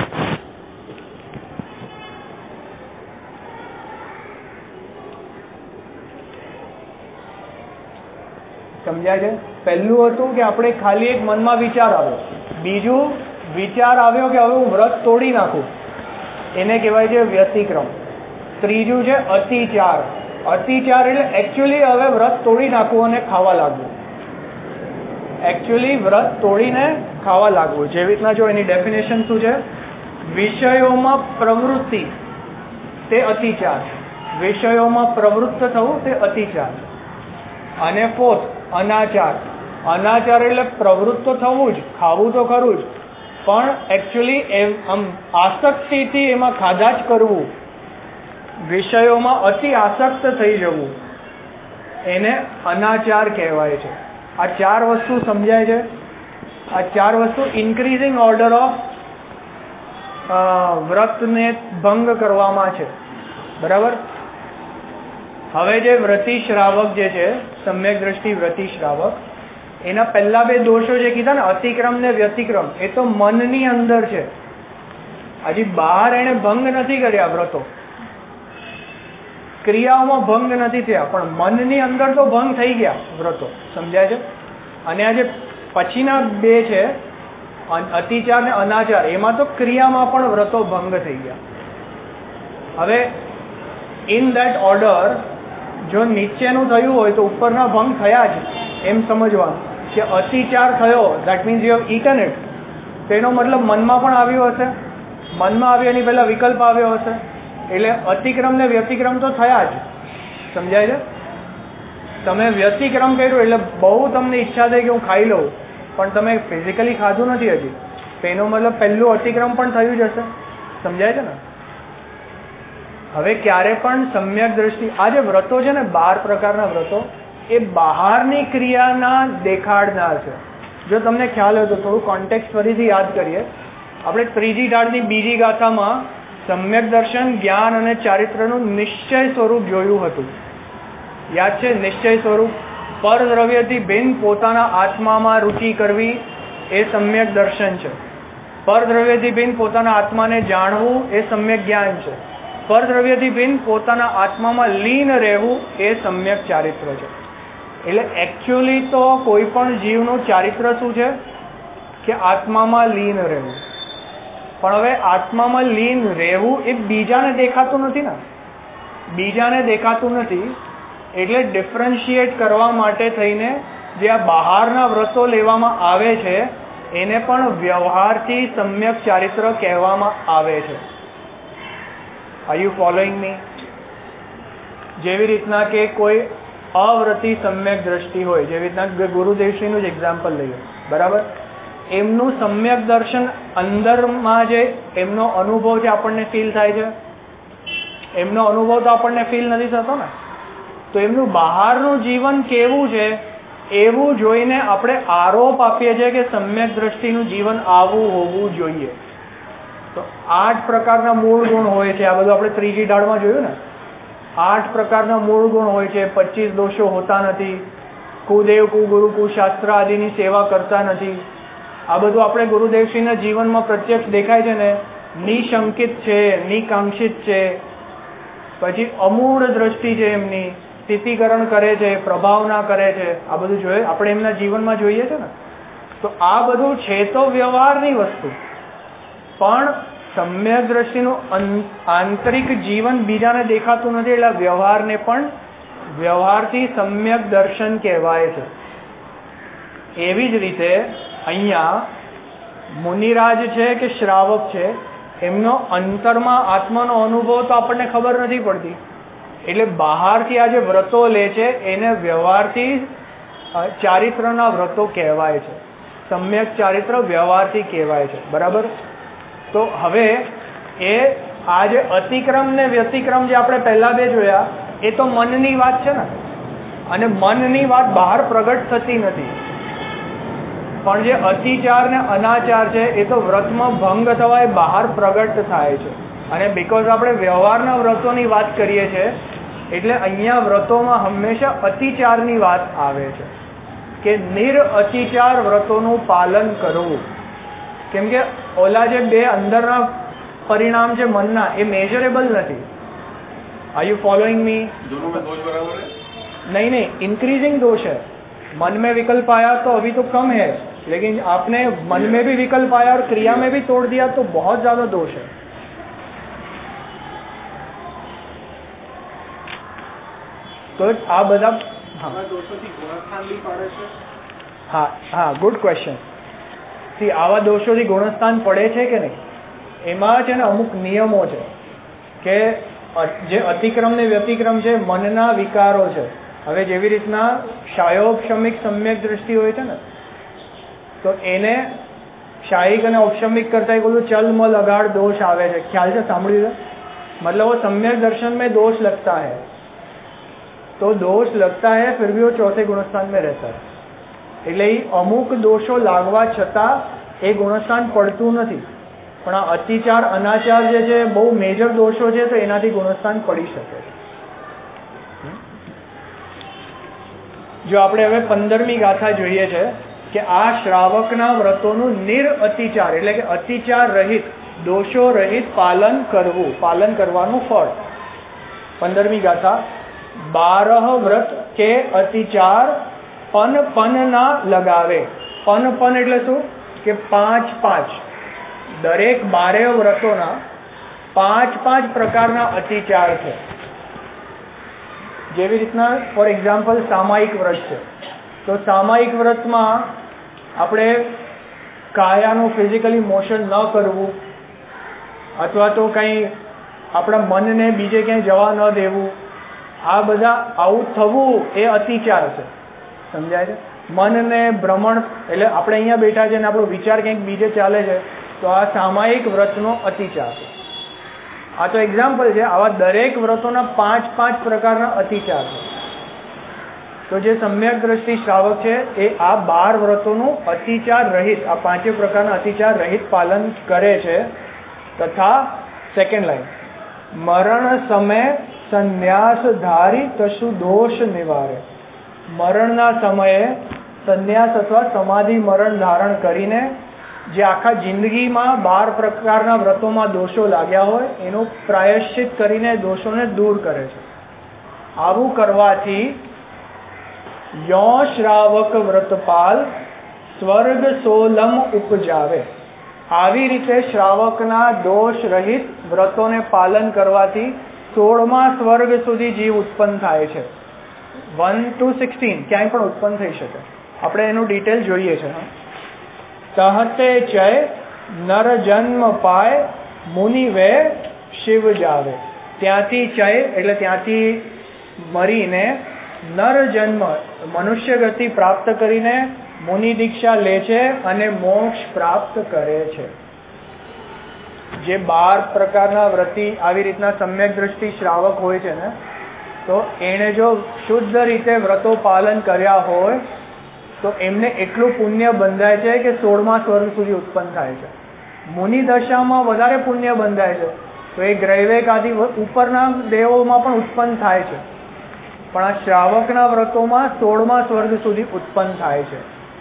સમજાય છે? પહેલું હતું કે આપણે ખાલી એક મનમાં વિચાર આવ્યો, બીજું વિચાર આવ્યો કે હવે હું વ્રત તોડી નાખું, એને કહેવાય છે વ્યતિક્રમ. ત્રીજું છે અતિચાર. અતિચાર એટલે એકચ્યુઅલી હવે વ્રત તોડી નાખવું અને ખાવા લાગવું. એકચ્યુઅલી વ્રત તોડીને ખાવા લાગવું. જેવી રીતના જો એની ડેફિનેશન શું છે? વિષયોમાં પ્રવૃત્તિ, તે અતિચાર. વિષયોમાં પ્રવૃત્ત થવું, તે અતિચાર. અને ફોર્થ, અનાચાર. અનાચાર એટલે પ્રવૃત્ત થવું જ, ખાવું તો ખરું જ, પણ એકચ્યુઅલી આસક્તિથી એમાં ખાધા જ કરવું, વિષયોમાં અતિ આસક્ત થઈ જવું, એને અનાચાર કહેવાય છે. આ 4 વસ્તુ સમજાય છે? આ 4 વસ્તુ ઇન્ક્રીઝિંગ ઓર્ડર ઓફ વ્રતને ભંગ કરવામાં છે. બરાબર? હવે જે વ્રતિ શ્રાવક જે છે, સમ્યક દ્રષ્ટિ વ્રતિ શ્રાવક, એના પહેલા બે દોષો જે કીધા ને અતિક્રમ ને વ્યતિક્રમ, એ તો મનની અંદર છે. હજી બહાર એને ભંગ નથી કર્યા વ્રતો, ક્રિયાઓમાં ભંગ નથી થયા, પણ મનની અંદર તો ભંગ થઈ ગયા વ્રતો. સમજાય છે? અને આ જે પછીના બે છે અતિચાર ને અનાચાર, એમાં તો ક્રિયામાં પણ વ્રતો ભંગ થઈ ગયા. હવે ઇન ધેટ ઓર્ડર જો નીચેનું થયું હોય તો ઉપરના ભંગ થયા જ, એમ સમજવાનું કે અતિચાર થયો, that means you have eaten it, તો એનો મતલબ મનમાં પણ આવ્યો હશે, મનમાં આવ્યો એની પહેલા વિકલ્પ આવ્યો હશે, એટલે અતિક્રમ ને વ્યતિક્રમ તો થયા જ. સમજાય છે? તમે વ્યતિક્રમ કર્યું એટલે બહુ તમને ઈચ્છા થઈ કે હું ખાઈ લઉં, પણ તમે ફિઝિકલી ખાધું નથી હજી, તો એનો મતલબ પહેલું અતિક્રમ પણ થયું જ હશે. સમજાય છે ને? હવે ક્યારે પણ સમ્યક દ્રષ્ટિ, આ જે વ્રતો છે ને 12 પ્રકારના વ્રતો, એ બહારની ક્રિયાના દેખાડનાર છે. જો તમને ખ્યાલ હોય તો થોડું કોન્ટેક્સ્ટ ફરીથી યાદ કરીએ. આપણે ત્રીજી ઢાળની બીજી ગાથામાં સમ્યક દર્શન, જ્ઞાન અને ચારિત્રનું નિશ્ચય સ્વરૂપ જોયું હતું. યાદ છે? નિશ્ચય સ્વરૂપ પરદ્રવ્યથી ભિન્ન પોતાના આત્મામાં રુચિ કરવી એ સમ્યક દર્શન છે. પરદ્રવ્યથી ભિન્ન પોતાના આત્માને જાણવું એ સમ્યક જ્ઞાન છે. પરદ્રવ્યથી ભિન્ન પોતાના આત્મામાં લીન રહેવું એ સમ્યક ચારિત્ર છે. એટલે એકચ્યુઅલી તો કોઈ પણ જીવનું ચારિત્ર શું છે કે આત્મામાં લીન રહેવું. પણ હવે આત્મામાં લીન રહેવું એ બીજાને દેખાતું નથી ને, બીજાને દેખાતું નથી, એટલે ડિફરન્શિએટ કરવા માટે થઈને જે આ બહારના વ્રતો લેવામાં આવે છે એને પણ વ્યવહારથી સમ્યક ચારિત્ર કહેવામાં આવે છે. Are you following me? જેવી રીતના કે કોઈ અવ્રતી સમ્યક દ્રષ્ટિ હોય, જેવી રીતના ગુરુદેવશ્રીનું જ એક્ઝામ્પલ લઈએ, બરાબર? એમનું સમ્યક દર્શન અંદરમાં જે એમનો અનુભવ છે આપણને ફીલ થાય છે, એમનો અનુભવ તો આપણને ફીલ નથી થતો ને. તો એમનું બહારનું જીવન કેવું છે એવું જોઈને આપણે આરોપ આપીએ છીએ કે સમ્યક દ્રષ્ટિનું જીવન આવું હોવું જોઈએ. તો 8 પ્રકારના મૂળ ગુણ હોય છે. આ બધું આપણે ત્રીજી ઢાળમાં જોયું ને. 8 પ્રકારના મૂળ ગુણ હોય છે. 25 દોષો હોતા નથી. કુદેવ, કુગુરુ, કુશાસ્ત્ર આદિની સેવા કરતા નથી. આ બધું આપણે ગુરુદેવશ્રીના જીવનમાં પ્રત્યક્ષ દેખાય છે ને. નિશંકિત છે, નિકાંક્ષિત છે, પછી અમૂળ દ્રષ્ટિ છે એમની, સ્થિતિકરણ કરે છે, પ્રભાવના કરે છે. આ બધું જોઈએ આપણે એમના જીવનમાં જોઈએ છે ને. તો આ બધું છે તો વ્યવહારની વસ્તુ, પણ સમ્યક દ્રષ્ટિનું આંતરિક જીવન બીજાને દેખાતું નથી, એટલે વ્યવહારને પણ વ્યવહારથી સમ્યક દર્શન કહેવાય છે. એવી જ રીતે અહીંયા મુનિરાજ છે કે શ્રાવક છે, એમનો અંતરમાં આત્માનો અનુભવ તો આપણને ખબર નથી પડતી, એટલે બહારથી આ જે વ્રતો લે છે એને વ્યવહારથી ચારિત્રના વ્રતો કહેવાય છે. સમ્યક ચારિત્ર વ્યવહારથી કહેવાય છે, બરાબર? તો હવે એ આ જે અતિક્રમ ને વ્યતિક્રમ જે આપણે પહેલા બે જોયા એ તો મનની વાત છે ને, અને મનની વાત બહાર પ્રગટ થતી નથી. પણ જે અતિચાર ને અનાચાર છે એ તો વ્રતમાં ભંગ થવા એ બહાર પ્રગટ થાય છે. અને બીકોઝ આપણે વ્યવહારના વ્રતોની વાત કરીએ છીએ એટલે અહીંયા વ્રતોમાં હંમેશા અતિચારની વાત આવે છે કે નિરઅતિચાર વ્રતોનું પાલન કરવું. કેમ કે ઓલા જે બે અંદરના પરિણામ છે મનના એ મેજરેબલ નથી. Are you following me? दोनों में दोष बराबर है? नहीं, इंक्रीजिंग दोष है. मन में विकल्प आया तो अभी तो कम है, लेकिन आपने मन में भी विकल्प आया और क्रिया में भी तोड़ दिया तो बहुत ज्यादा दोष है. तो आ बधा हाँ गुड क्वेश्चन. સી આવા દોષોથી ગુણસ્થાન પડે છે કે નહીં, એમાં છે ને અમુક નિયમો છે કે જે અતિક્રમ ને વ્યતિક્રમ છે મનના વિકારો છે. હવે જેવી રીતના શાયોપશમિક સમ્યક દ્રષ્ટિ હોય છે ને, તો એને શાયિક અને ઔપશમિક કરતા એક બધું ચલ મલ અગાડ દોષ આવે છે. ખ્યાલ છે? સાંભળ્યું છે? मतलब वो सम्यक दर्शन में दोष लगता है, तो दोष लगता है फिर भी वो चौथे गुणस्थान में रहता है. એટલે અમુક દોષો લાગવા છતાં એ ગુણસ્થાન પડતું નથી. પણ આ અતિચાર અનાચાર જે છે બહુ મેજર દોષો છે, તો એનાથી ગુણસ્થાન પડી શકે છે. જો આપણે હવે 15મી ગાથા જોઈએ છે કે આ શ્રાવકના વ્રતોનું નિરઅતિચાર એટલે કે અતિચાર રહિત, દોષો રહિત પાલન કરવાનું ફળ. 15મી ગાથા, 12 વ્રત કે અતિચાર પન ના લગાવે. પન એટલે શું કે 5 દરેક 12 વ્રતોના 5 પ્રકારના અતિચાર છે. જેવી રીતના ફોર એક્ઝામ્પલ સામાયિક વ્રત છે, તો સામાયિક વ્રતમાં આપણે કાયાનું ફિઝિકલી મોશન ન કરવું, અથવા તો કંઈ આપણા મનને બીજે ક્યાંય જવા ન દેવું, આ બધા આવું થવું એ અતિચાર છે. સમજાય છે? મનને ભ્રમણ એટલે આપણે અહીંયા બેઠા છે ને આપણો વિચાર ક્યાંક બીજે ચાલે છે, તો આ સામાયિક વ્રતનો અતિચાર છે. આ તો એક્ઝામ્પલ છે. આવા દરેક વ્રતોના 5 પ્રકારના અતિચાર છે. તો જે સમ્યક દ્રષ્ટિ શ્રાવક છે એ આ 12 વ્રતોનું અતિચાર રહિત, આ 5 પ્રકારના અતિચાર રહિત પાલન કરે છે. તથા સેકન્ડ લાઈન, મરણ સમય સંન્યાસ ધારી કશું દોષ નિવારે. મરણના સમયે સંન્યાસ અથવા સમાધિ મરણ ધારણ કરીને જે આખા જિંદગીમાં 12 પ્રકારના વ્રતોમાં દોષો લાગ્યા હોય એનું પ્રાયશ્ચિત કરીને દોષોને દૂર કરે છે. આવું કરવાથી યો શ્રાવક વ્રતપાલ સ્વર્ગ સોલમ ઉપજાવે. આવી રીતે શ્રાવકના દોષ રહિત વ્રતોને પાલન કરવાથી 16મા સ્વર્ગ સુધી જીવ ઉત્પન્ન થાય છે. 1 to 16 ક્યાંય પણ ઉત્પન્ન થઈ શકે. આપણે એનું ડિટેલ જોઈએ છે. તહતે ચય નર જન્મ પાય મુનિ વે શિવ જાવે. ત્યાંથી ચય એટલે ત્યાંથી મરીને નર જન્મ મનુષ્ય ગતિ પ્રાપ્ત કરીને મુનિ દીક્ષા લે છે અને મોક્ષ પ્રાપ્ત કરે છે. જે 12 પ્રકારના વ્રતી આવી રીતના સમ્યક દ્રષ્ટિ શ્રાવક હોય છે ને, તો એણે જો શુદ્ધ રીતે વ્રતો પાલન કર્યા હોય તો એમને એટલું પુણ્ય બંધાય છે કે 16મા સ્વર્ગ સુધી ઉત્પન્ન થાય છે. મુનિ દશામાં વધારે પુણ્ય બંધાય છે, તો એ ગ્રૈવેક આદિ ઉપરના દેવોમાં પણ ઉત્પન્ન થાય છે. પણ આ શ્રાવકના વ્રતોમાં 16મા સ્વર્ગ સુધી ઉત્પન્ન થાય છે.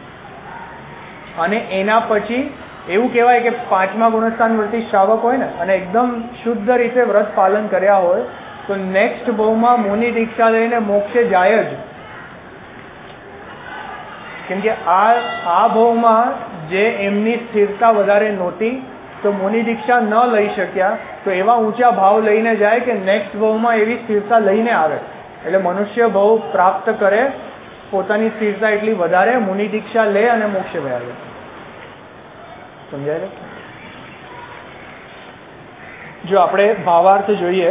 અને એના પછી એવું કહેવાય કે 5મા ગુણસ્થાન વ્રતી શ્રાવક હોય ને અને એકદમ શુદ્ધ રીતે વ્રત પાલન કર્યા હોય તો નેક્સ્ટ ભાવમાં મુનિ દીક્ષા લઈને મોક્ષે જાય જ. કેમ કે આ ભાવમાં જે એમની સ્થિરતા વધારે નહોતી તો મુનિ દીક્ષા ન લઈ શક્યા, તો એવા ઊંચા ભાવ લઈને જાય કે નેક્સ્ટ ભાવમાં એવી સ્થિરતા લઈને આવે. એટલે મનુષ્ય ભાવ પ્રાપ્ત કરે, પોતાની સ્થિરતા એટલી વધારે, મુનિ દીક્ષા લે અને મોક્ષે આવે. સમજાય? જો આપણે ભાવાર્થ જોઈએ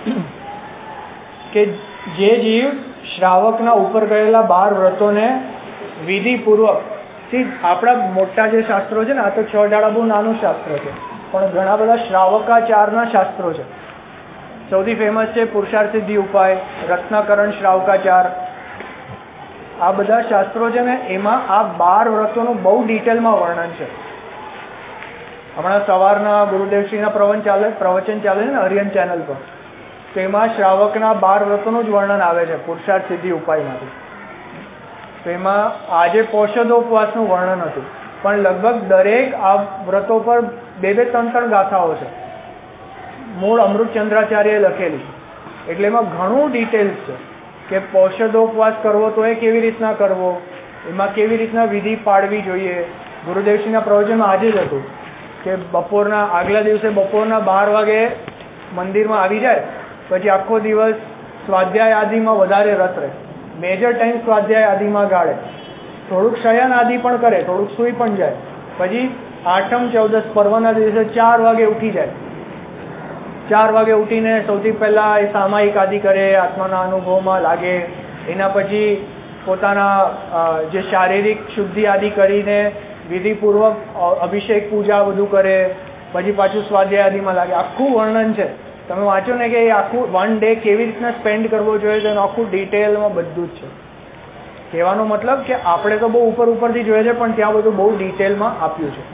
કે જે જીવ શ્રાવકના ઉપર કરેલા 12 વ્રતોને વિધિપૂર્વક, આપણા મોટા જે શાસ્ત્રો છે ને, આ તો 6 ડાળા બહુ નાનું શાસ્ત્ર છે, પણ ઘણા બધા શ્રાવકાચારના શાસ્ત્રો છે. સૌથી ફેમસ છે પુરુષાર્થ સિદ્ધિ ઉપાય, રત્નાકરણ શ્રાવકાચાર. આ બધા શાસ્ત્રો છે ને, એમાં આ 12 વ્રતોનું બહુ ડિટેલમાં વર્ણન છે. હમણાં સવારના ગુરુદેવશ્રીના પ્રવચન ચાલે છે ને હરિયન ચેનલ પર, તો એમાં શ્રાવકના 12 વ્રતોનું જ વર્ણન આવે છે પુરુષાર્થ સિદ્ધિ ઉપાયમાંથી. તો એમાં આજે પૌષધોપવાસનું વર્ણન હતું, પણ લગભગ દરેક આ વ્રતો પર 2-3 ગાથાઓ છે. મૂળ અમૃતચંદ્રાચાર્યએ લખેલી, એટલે એમાં ઘણું ડિટેલ્સ છે કે પૌષધોપવાસ કરવો તો એ કેવી રીતના કરવો, એમાં કેવી રીતના વિધિ પાડવી જોઈએ. ગુરુદેવશ્રીના પ્રવચનમાં આજે જ હતું કે આગલા દિવસે બપોરના 12 વાગે મંદિરમાં આવી જાય, પછી આખો દિવસ સ્વાધ્યાય આદિમાં વધારે રસ રહે, મેજર ટાઈમ સ્વાધ્યાય આદિમાં ગાળે, થોડુંક શયન આદિ પણ કરે, થોડુંક સૂઈ પણ જાય, પછી 8મ 14 પર્વના દિવસે 4 વાગે ઉઠી જાય. 4 વાગે ઉઠીને સૌથી પહેલા એ સામાયિક આદિ કરે, આત્માના અનુભવમાં લાગે. એના પછી પોતાના જે શારીરિક શુદ્ધિ આદિ કરીને વિધિપૂર્વક અભિષેક પૂજા બધું કરે, પછી પાછું સ્વાધ્યાય આદિમાં લાગે. આખું વર્ણન છે. તમે વાંચો ને કે એ આખું 1 ડે કેવી રીતના સ્પેન્ડ કરવો જોઈએ, તેનું આખું ડિટેલમાં બધું જ છે. કહેવાનો મતલબ કે આપણે તો બહુ ઉપરથી જોઈએ છે, પણ ત્યાં બધું બહુ ડિટેલમાં આપ્યું છે.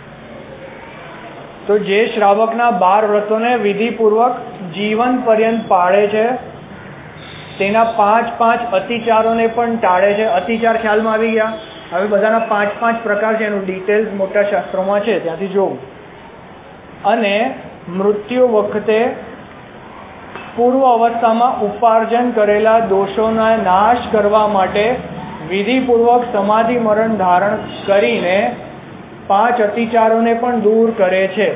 તો જે શ્રાવકના 12 વ્રતોને વિધિપૂર્વક જીવન પર્યંત પાળે છે તેના 5 અતિચારોને પણ ટાળે છે. અતિચાર ખ્યાલમાં આવી ગયા? હવે બધાના 5 પ્રકાર છે, એનું ડિટેલ્સ મોટા શાસ્ત્રોમાં છે, ત્યાંથી જોવું. અને મૃત્યુ વખતે પૂર્વ અવસ્થામાં ઉપાર્જન કરેલા દોષોના નાશ કરવા માટે વિધિપૂર્વક સમાધિ મરણ ધારણ કરીને 5 અતિચારોને પણ દૂર કરે છે.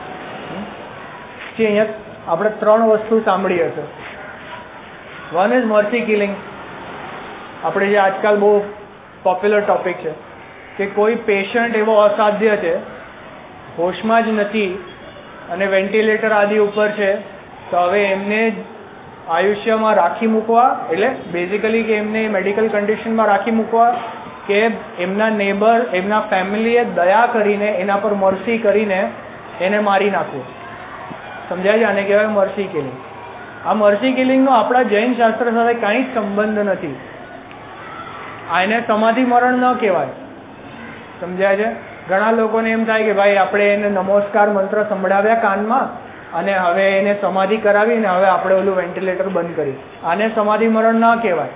અહીંયા આપણે 3 વસ્તુ સાંભળી હશે. One is mercy killing. આપણે જે આજકાલ બહુ પોપ્યુલર ટોપિક છે કે કોઈ પેશન્ટ એવો અસાધ્ય છે, હોશમાં જ નથી અને વેન્ટિલેટર આદિ ઉપર છે, તો હવે એમને આયુષ્યમાં રાખી મૂકવા, એટલે બેઝિકલી કે એમને મેડિકલ કન્ડિશનમાં રાખી મૂકવા, કે એમના નેબર, એમના ફેમિલીએ દયા કરીને એના પર મર્સી કરીને એને મારી નાખવું. સમજાય છે? આને કહેવાય મર્સી કિલિંગ. આ મર્સી કિલિંગનો આપણા જૈન શાસ્ત્ર સાથે કાંઈ જ સંબંધ નથી. આને સમાધિ મરણ ન કહેવાય. સમજાય છે? ઘણા લોકોને એમ થાય કે ભાઈ આપણે એને નમસ્કાર મંત્ર સંભળાવ્યા કાનમાં અને હવે એને સમાધિ કરાવીને હવે આપણે ઓલું વેન્ટિલેટર બંધ કરી. આને સમાધિ મરણ ન કહેવાય.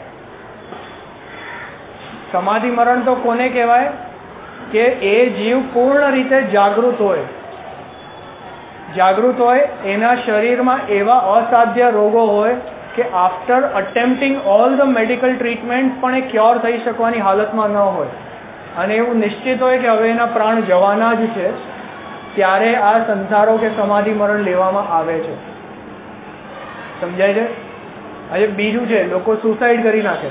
સમાધિ મરણ તો કોને કહેવાય? કે એ જીવ પૂર્ણ રીતે જાગૃત હોય. જાગૃત હોય, એના શરીરમાં એવા અસાધ્ય રોગો હોય કે after attempting all the medical treatment પણ એ ક્યોર થઈ શકવાની હાલતમાં ન હોય, અને એવું નિશ્ચિત હોય કે હવે એના પ્રાણ જવાના જ છે, ત્યારે આ સંસારો કે સમાધિ મરણ લેવામાં આવે છે. સમજાય છે? હવે બીજું છે, લોકો સુસાઇડ કરી નાખે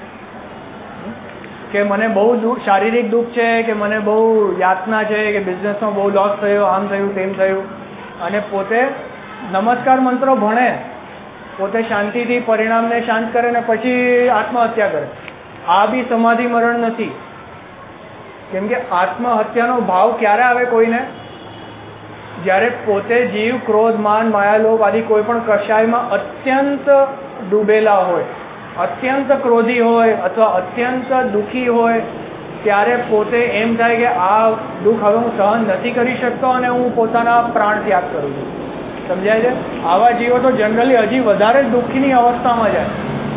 કે મને બહુ શારીરિક દુઃખ છે, કે મને બહુ યાતના છે, કે બિઝનેસમાં બહુ લોસ થયો, આમ થયું તેમ થયું, અને પોતે નમસ્કાર મંત્રો ભણે, પોતે શાંતિથી પરિણામને શાંત કરે ને પછી આત્મહત્યા કરે. આ બી સમાધિ મરણ નથી. કેમ કે આત્મહત્યાનો ભાવ ક્યારે આવે કોઈને? જ્યારે પોતે જીવ ક્રોધ માન માયાલોભ આદિ કોઈ પણ કષાયમાં અત્યંત ડૂબેલા હોય, અત્યંત ક્રોધી હોય અથવા અત્યંત દુઃખી હોય, ત્યારે પોતે એમ થાય કે આ દુઃખ હવે હું સહન નથી કરી શકતો અને હું પોતાના પ્રાણ ત્યાગ કરું છું. સમજાય છે? આવા જીવો તો જનરલી હજી વધારે દુઃખીની અવસ્થામાં જાય.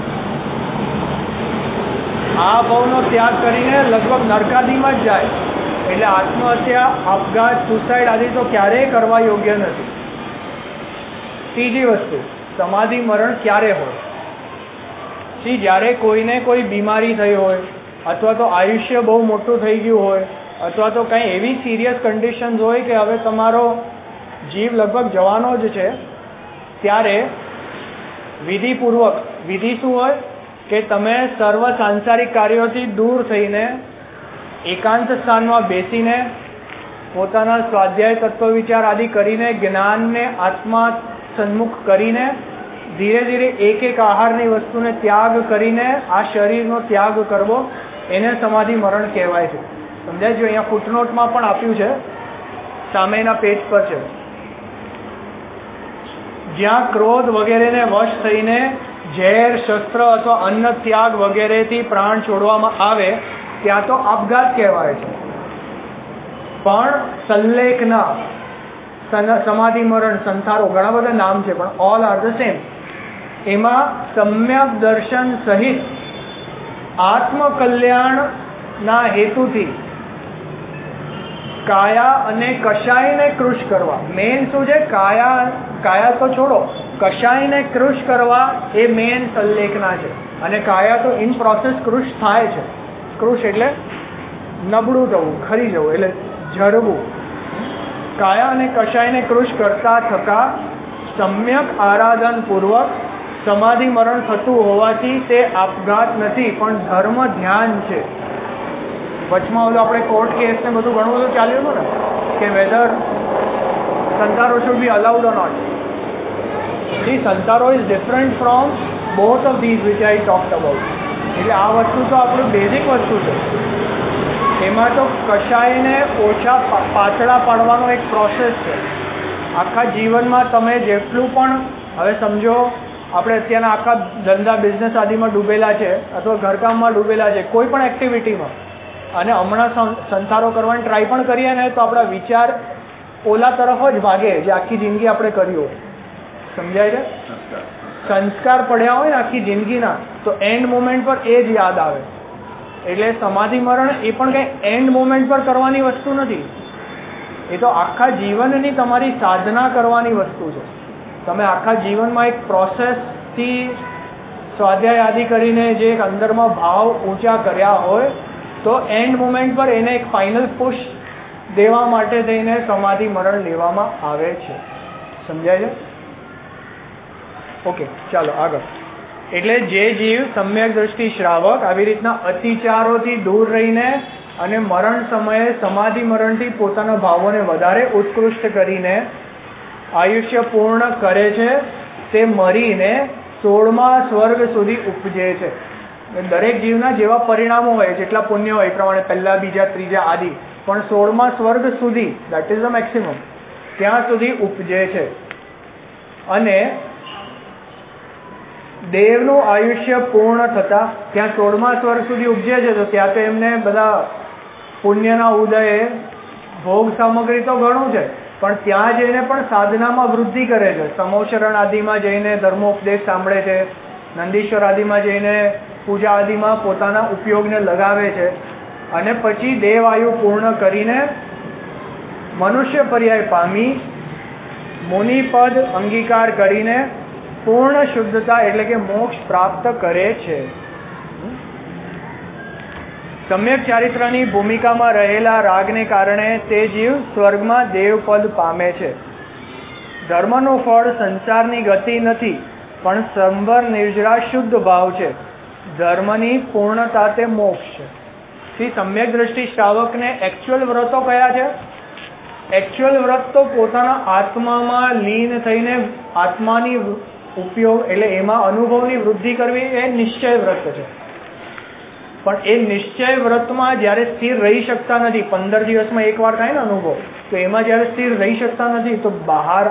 આ ભાવનો ત્યાગ કરીને લગભગ નરકાદીમાં જ જાય. એટલે આત્મહત્યા, આપઘાત, સુસાઇડ આદિ તો ક્યારેય કરવા યોગ્ય નથી. ત્રીજી વસ્તુ, સમાધિ મરણ ક્યારે હોય? જ્યારે કોઈને કોઈ બીમારી થઈ હોય, અથવા તો આયુષ્ય બહુ મોટું થઈ ગયું હોય, અથવા તો કંઈ એવી સિરિયસ કન્ડિશન્સ હોય કે હવે તમારો જીવ લગભગ જવાનો જ છે, ત્યારે વિધિપૂર્વક, વિધિ શું હોય કે તમે સર્વ સાંસારિક કાર્યોથી દૂર થઈને એકાંત સ્થાનમાં બેસીને પોતાના સ્વાધ્યાય તત્વ વિચાર આદિ કરીને જ્ઞાનને આત્મા સન્મુખ કરીને ધીરે ધીરે એક આહારની વસ્તુને ત્યાગ કરીને આ શરીરનો ત્યાગ કરવો, એને સમાધિ મરણ કહેવાય છે. સમજાય છે? અહીંયા ફૂટનોટમાં પણ આપ્યું છે, સામેના પેજ પર છે. જ્યાં ક્રોધ વગેરેને વશ થઈને ઝેર, શસ્ત્ર અથવા અન્ન ત્યાગ વગેરેથી પ્રાણ છોડવામાં આવે ત્યાં તો આપઘાત કહેવાય છે. પણ સંલેખના, સમાધિ મરણ, સંસારો, ઘણા બધા નામ છે પણ ઓલ આર ધ સેમ. એમાં સમ્યક દર્શન સહિત આત્મકલ્યાણના હેતુથી કાયા અને કષાયને કૃશ કરવા. મેન શું છે? કાયા તો છોડો, કષાયને કૃશ કરવા એ મેન સંલેખના છે. અને કાયા તો ઇન પ્રોસેસ કૃશ થાય છે. કૃશ એટલે નબળું થવું, ખરી જવું, એટલે જડવું. કાયા અને કષાયને કૃશ કરતા થતા સમ્યક આરાધન પૂર્વક સમાધિ મરણ થતું હોવાથી તે આપઘાત નથી પણ ધર્મ ધ્યાન છે. વચમાં ઓલું આપણે કોર્ટ કેસ ને બધું ઘણું બધું ચાલ્યું હતું ને કે વેધર સંસારો should be allowed or not. See, સંસારો is different from both of these which I talked about. એટલે આ વસ્તુ તો આપણું બેઝિક વસ્તુ છે. એમાં તો કશાયને ઓછા પાછળા પાડવાનો એક પ્રોસેસ છે. આખા જીવનમાં તમે જેટલું પણ, હવે સમજો આપણે અત્યારના આખા ધંધા બિઝનેસ આદિમાં ડૂબેલા છે અથવા ઘરકામમાં ડૂબેલા છે, કોઈ પણ એક્ટિવિટીમાં, અને હમણાં સંસારો કરવાની ટ્રાય પણ કરીએ ને તો આપણા વિચાર ઓલા તરફ જ ભાગે જે આખી જિંદગી આપણે કર્યું. સમજાય છે? સંસ્કાર પડ્યા હોય ને આખી જિંદગીના, તો એન્ડ મોમેન્ટ પર એ જ યાદ આવે. એટલે સમાધિ મરણ એ પણ કંઈ એન્ડ મોમેન્ટ પર કરવાની વસ્તુ નથી. એ તો આખા જીવનની તમારી સાધના કરવાની વસ્તુ છે. તમે આખા જીવનમાં એક પ્રોસેસથી સ્વાધ્યાય આદિ કરીને જે એક અંદરમાં ભાવ ઊંચા કર્યા હોય, તો એન્ડ મોમેન્ટ પર એને એક ફાઇનલ પુશ દેવા માટે થઈને સમાધિ મરણ લેવામાં આવે છે. સમજાય છે? ઓકે, ચાલો આગળ. એટલે જે જીવ સમ્યક દ્રષ્ટિ શ્રાવક આવી રીતના અતિચારોથી દૂર રહીને અને મરણ સમયે સમાધિ મરણથી પોતાના ભાવોને વધારે ઉત્કૃષ્ટ કરીને આયુષ્ય પૂર્ણ કરે છે, તે મરીને 16મા સ્વર્ગ સુધી ઉપજે છે. દરેક જીવના જેવા પરિણામો હોય, જેટલા પુણ્ય હોય એ પ્રમાણે પહેલા, બીજા, ત્રીજા આદિ, પણ 16મા સ્વર્ગ સુધી, દેટ ઇઝ ધ મેક્સિમમ, ત્યાં સુધી ઉપજે છે. અને દેવનું આયુષ્ય પૂર્ણ થતા ત્યાં 16મા સ્વર્ગ સુધી ઉપજે છે, તો ત્યાં તો એમને બધા પુણ્યના ઉદયે ભોગ સામગ્રી તો ઘણું છે, પણ ત્યાં જઈને પણ સાધનામાં વૃદ્ધિ કરે છે. સમોશરણ આદિમાં જઈને ધર્મોપદેશ સાંભળે છે, નંદીશ્વર આદિમાં જઈને પૂજા આદિમાં પોતાના ઉપયોગને લગાવે છે, અને પછી દેવ આયુ પૂર્ણ કરીને મનુષ્ય પર્યાય પામી મુનિપદ અંગીકાર કરીને પૂર્ણ શુદ્ધતા એટલે કે મોક્ષ પ્રાપ્ત કરે છે. સમ્યક ચારિત્રની ભૂમિકામાં રહેલા રાગને કારણે તે જીવ સ્વર્ગમાં દેવપદ પામે છે. ધર્મનું ફળ સંસારની ગતિ નથી, પણ સંવર નિર્જરા શુદ્ધ ભાવ છે. ધર્મની પૂર્ણતા તે મોક્ષ છે. શ્રી સમ્યક દ્રષ્ટિ શ્રાવકને એકચ્યુઅલ વ્રતો કયા છે? એકચ્યુઅલ વ્રત તો પોતાના આત્મામાં લીન થઈને આત્માની ઉપયોગ એટલે એમાં અનુભવની વૃદ્ધિ કરવી એ નિશ્ચય વ્રત છે. પણ એ નિશ્ચય વ્રતમાં જ્યારે સ્થિર રહી શકતા નથી, 15 દિવસમાં એકવાર થાય ને અનુભવ, તો એમાં જ્યારે સ્થિર રહી શકતા નથી, તો બહાર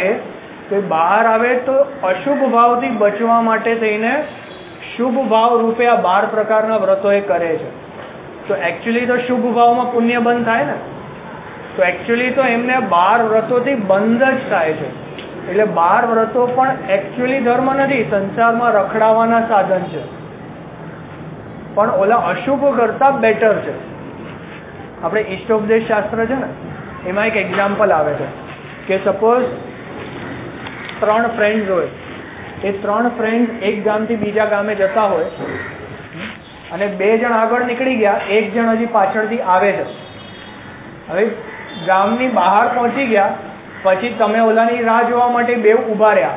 આવે તો અશુભ ભાવથી બચવા માટે થઈને શુભ ભાવ રૂપે આ 12 પ્રકારના વ્રતો એ કરે છે. તો એકચ્યુઅલી તો શુભ ભાવમાં પુણ્ય બંધ થાય ને, તો એકચ્યુઅલી તો એમને 12 વ્રતોથી બંધ જ થાય છે. એટલે 12 વ્રતો પણ એકચ્યુઅલી ધર્મ નથી, સંસારમાં રખડાવાના સાધન છે, પણ ઓલા અશુભ કરતા બેટર છે. આપણે ઈષ્ટોપદેશ શાસ્ત્ર છે ને, એમાં એક એક્ઝામ્પલ આવે છે કે સપોઝ 3 ફ્રેન્ડ્સ હોય, એ 3 ફ્રેન્ડ્સ એક ગામથી બીજા ગામે જતા હોય, અને 2 જણ આગળ નીકળી ગયા, 1 જણ હજી પાછળથી આવે છે. હવે ગામની બહાર પહોંચી ગયા પછી તમે ઓલાની રાહ જોવા માટે 2 ઊભા રહ્યા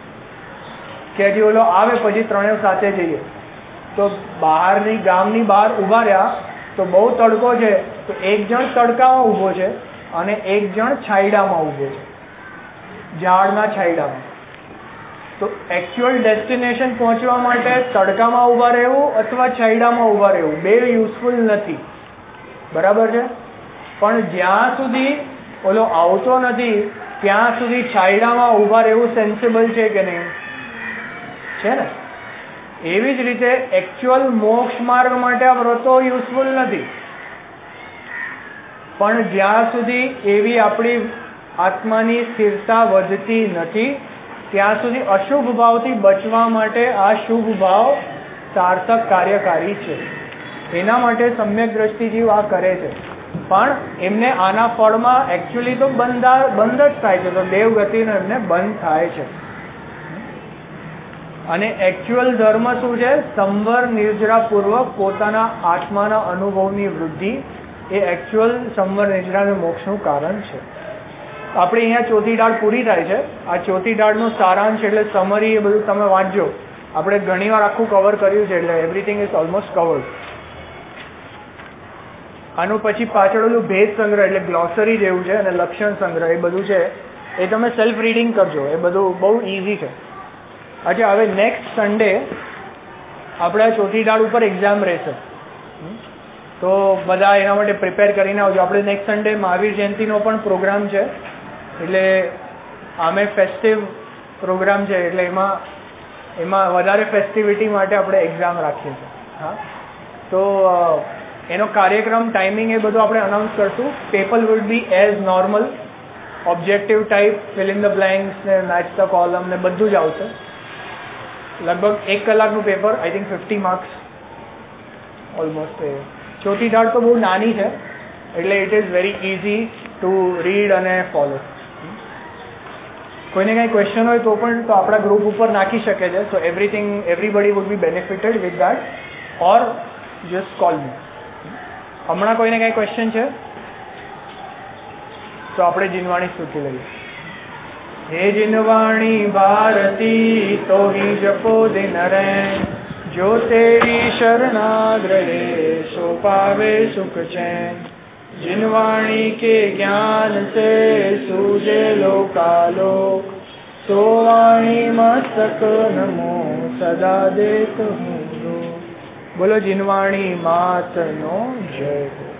કે હજી ઓલો આવે પછી 3 સાથે જઈએ. તો ગામની બહાર ઊભા રહ્યા તો બહુ તડકો છે, તો 1 જણ તડકામાં ઊભો છે અને 1 જણ છાંયડામાં ઊભો છે, ઝાડના છાંયડામાં. તો એકચ્યુઅલ ડેસ્ટિનેશન પહોંચવા માટે તડકામાં ઊભા રહેવું અથવા છાંયડામાં ઊભા રહેવું બે યુઝફુલ નથી, બરાબર છે. પણ જ્યાં સુધી ઓલો આવતો નથી ત્યાં સુધી છાંયડામાં ઊભા રહેવું સેન્સિબલ છે કે નહીં? છે ને? એવી જ રીતે એકચ્યુઅલ મોક્ષ માર્ગ માટે આ વ્રતો યુઝફુલ નથી, પણ જ્યાં સુધી એવી આપણી આત્માની સ્થિરતા વધતી નથી ત્યાં સુધી અશુભ ભાવથી બચવા માટે આ શુભ ભાવ સાર્થક કાર્યકારી છે. એના માટે સમ્યક દ્રષ્ટિ જીવ આ કરે છે. પણ એમને આના ફળમાં એકચ્યુઅલી તો બંધ જ થાય છે, તો દેવગતિનો એમને બંધ થાય છે. અને એકચ્યુઅલ ધર્મ શું છે? સંવર નિર્જરાપૂર્વક પોતાના આત્માના અનુભવની વૃદ્ધિ એ એકચ્યુઅલ સંવર નિર્જરાને મોક્ષનું કારણ છે. આપણે અહીંયા ચોથી ડાળ પૂરી થાય છે. આ ચોથી ડાળનું સારાંશ એટલે સમરી એ બધું તમે વાંચજો. આપણે ઘણીવાર આખું કવર કર્યું છે, એટલે એવરીથિંગ ઇઝ ઓલમોસ્ટ કવર્ડ. આનું પછી પાછળ ઓલું ભેદ સંગ્રહ એટલે ગ્લોસરી જેવું છે, અને લક્ષણ સંગ્રહ એ બધું છે, એ તમે સેલ્ફ રીડિંગ કરજો. એ બધું બહુ ઇઝી છે. અચ્છા, હવે નેક્સ્ટ સન્ડે આપણે ચોથી ડાળ ઉપર એક્ઝામ રહેશે, તો બધા એના માટે પ્રિપેર કરીને આવજો. આપણે નેક્સ્ટ સન્ડે મહાવીર જયંતિનો પણ પ્રોગ્રામ છે, એટલે આમે ફેસ્ટિવ પ્રોગ્રામ છે, એટલે એમાં વધારે ફેસ્ટિવિટી માટે આપણે એક્ઝામ રાખીએ છીએ. હા, તો એનો કાર્યક્રમ ટાઈમિંગ એ બધું આપણે અનાઉન્સ કરશું. Paper would be as normal, objective type, fill in the blanks ને મેચ ધ કોલમ ને બધું જ આવશે. લગભગ 1 કલાકનું paper, I think 50 marks almost. ચોથી ધાડ તો બહુ નાની છે એટલે it is very easy to read અને ફોલો. કોઈને કાંઈ ક્વેશ્ચન હોય તો પણ તો આપણા ગ્રુપ ઉપર નાખી શકે છે. So everybody would be benefited with that, or just call me. હમણાં કોઈને કાંઈ ક્વેશ્ચન છે તો આપણે જીનવાણી સ્તુતિ લઈએ. હે જીનવાણી ભારતી તો હી જપો દિન રૈન, જો તેરી શરણાગ્રહે સો પાવે સુખ ચैन. जिनवाणी के ज्ञान से सूझे लोकालोक, तो वाणी मस्तक नमो सदा देत हूँ. बोलो जिनवाणी मात नो जय.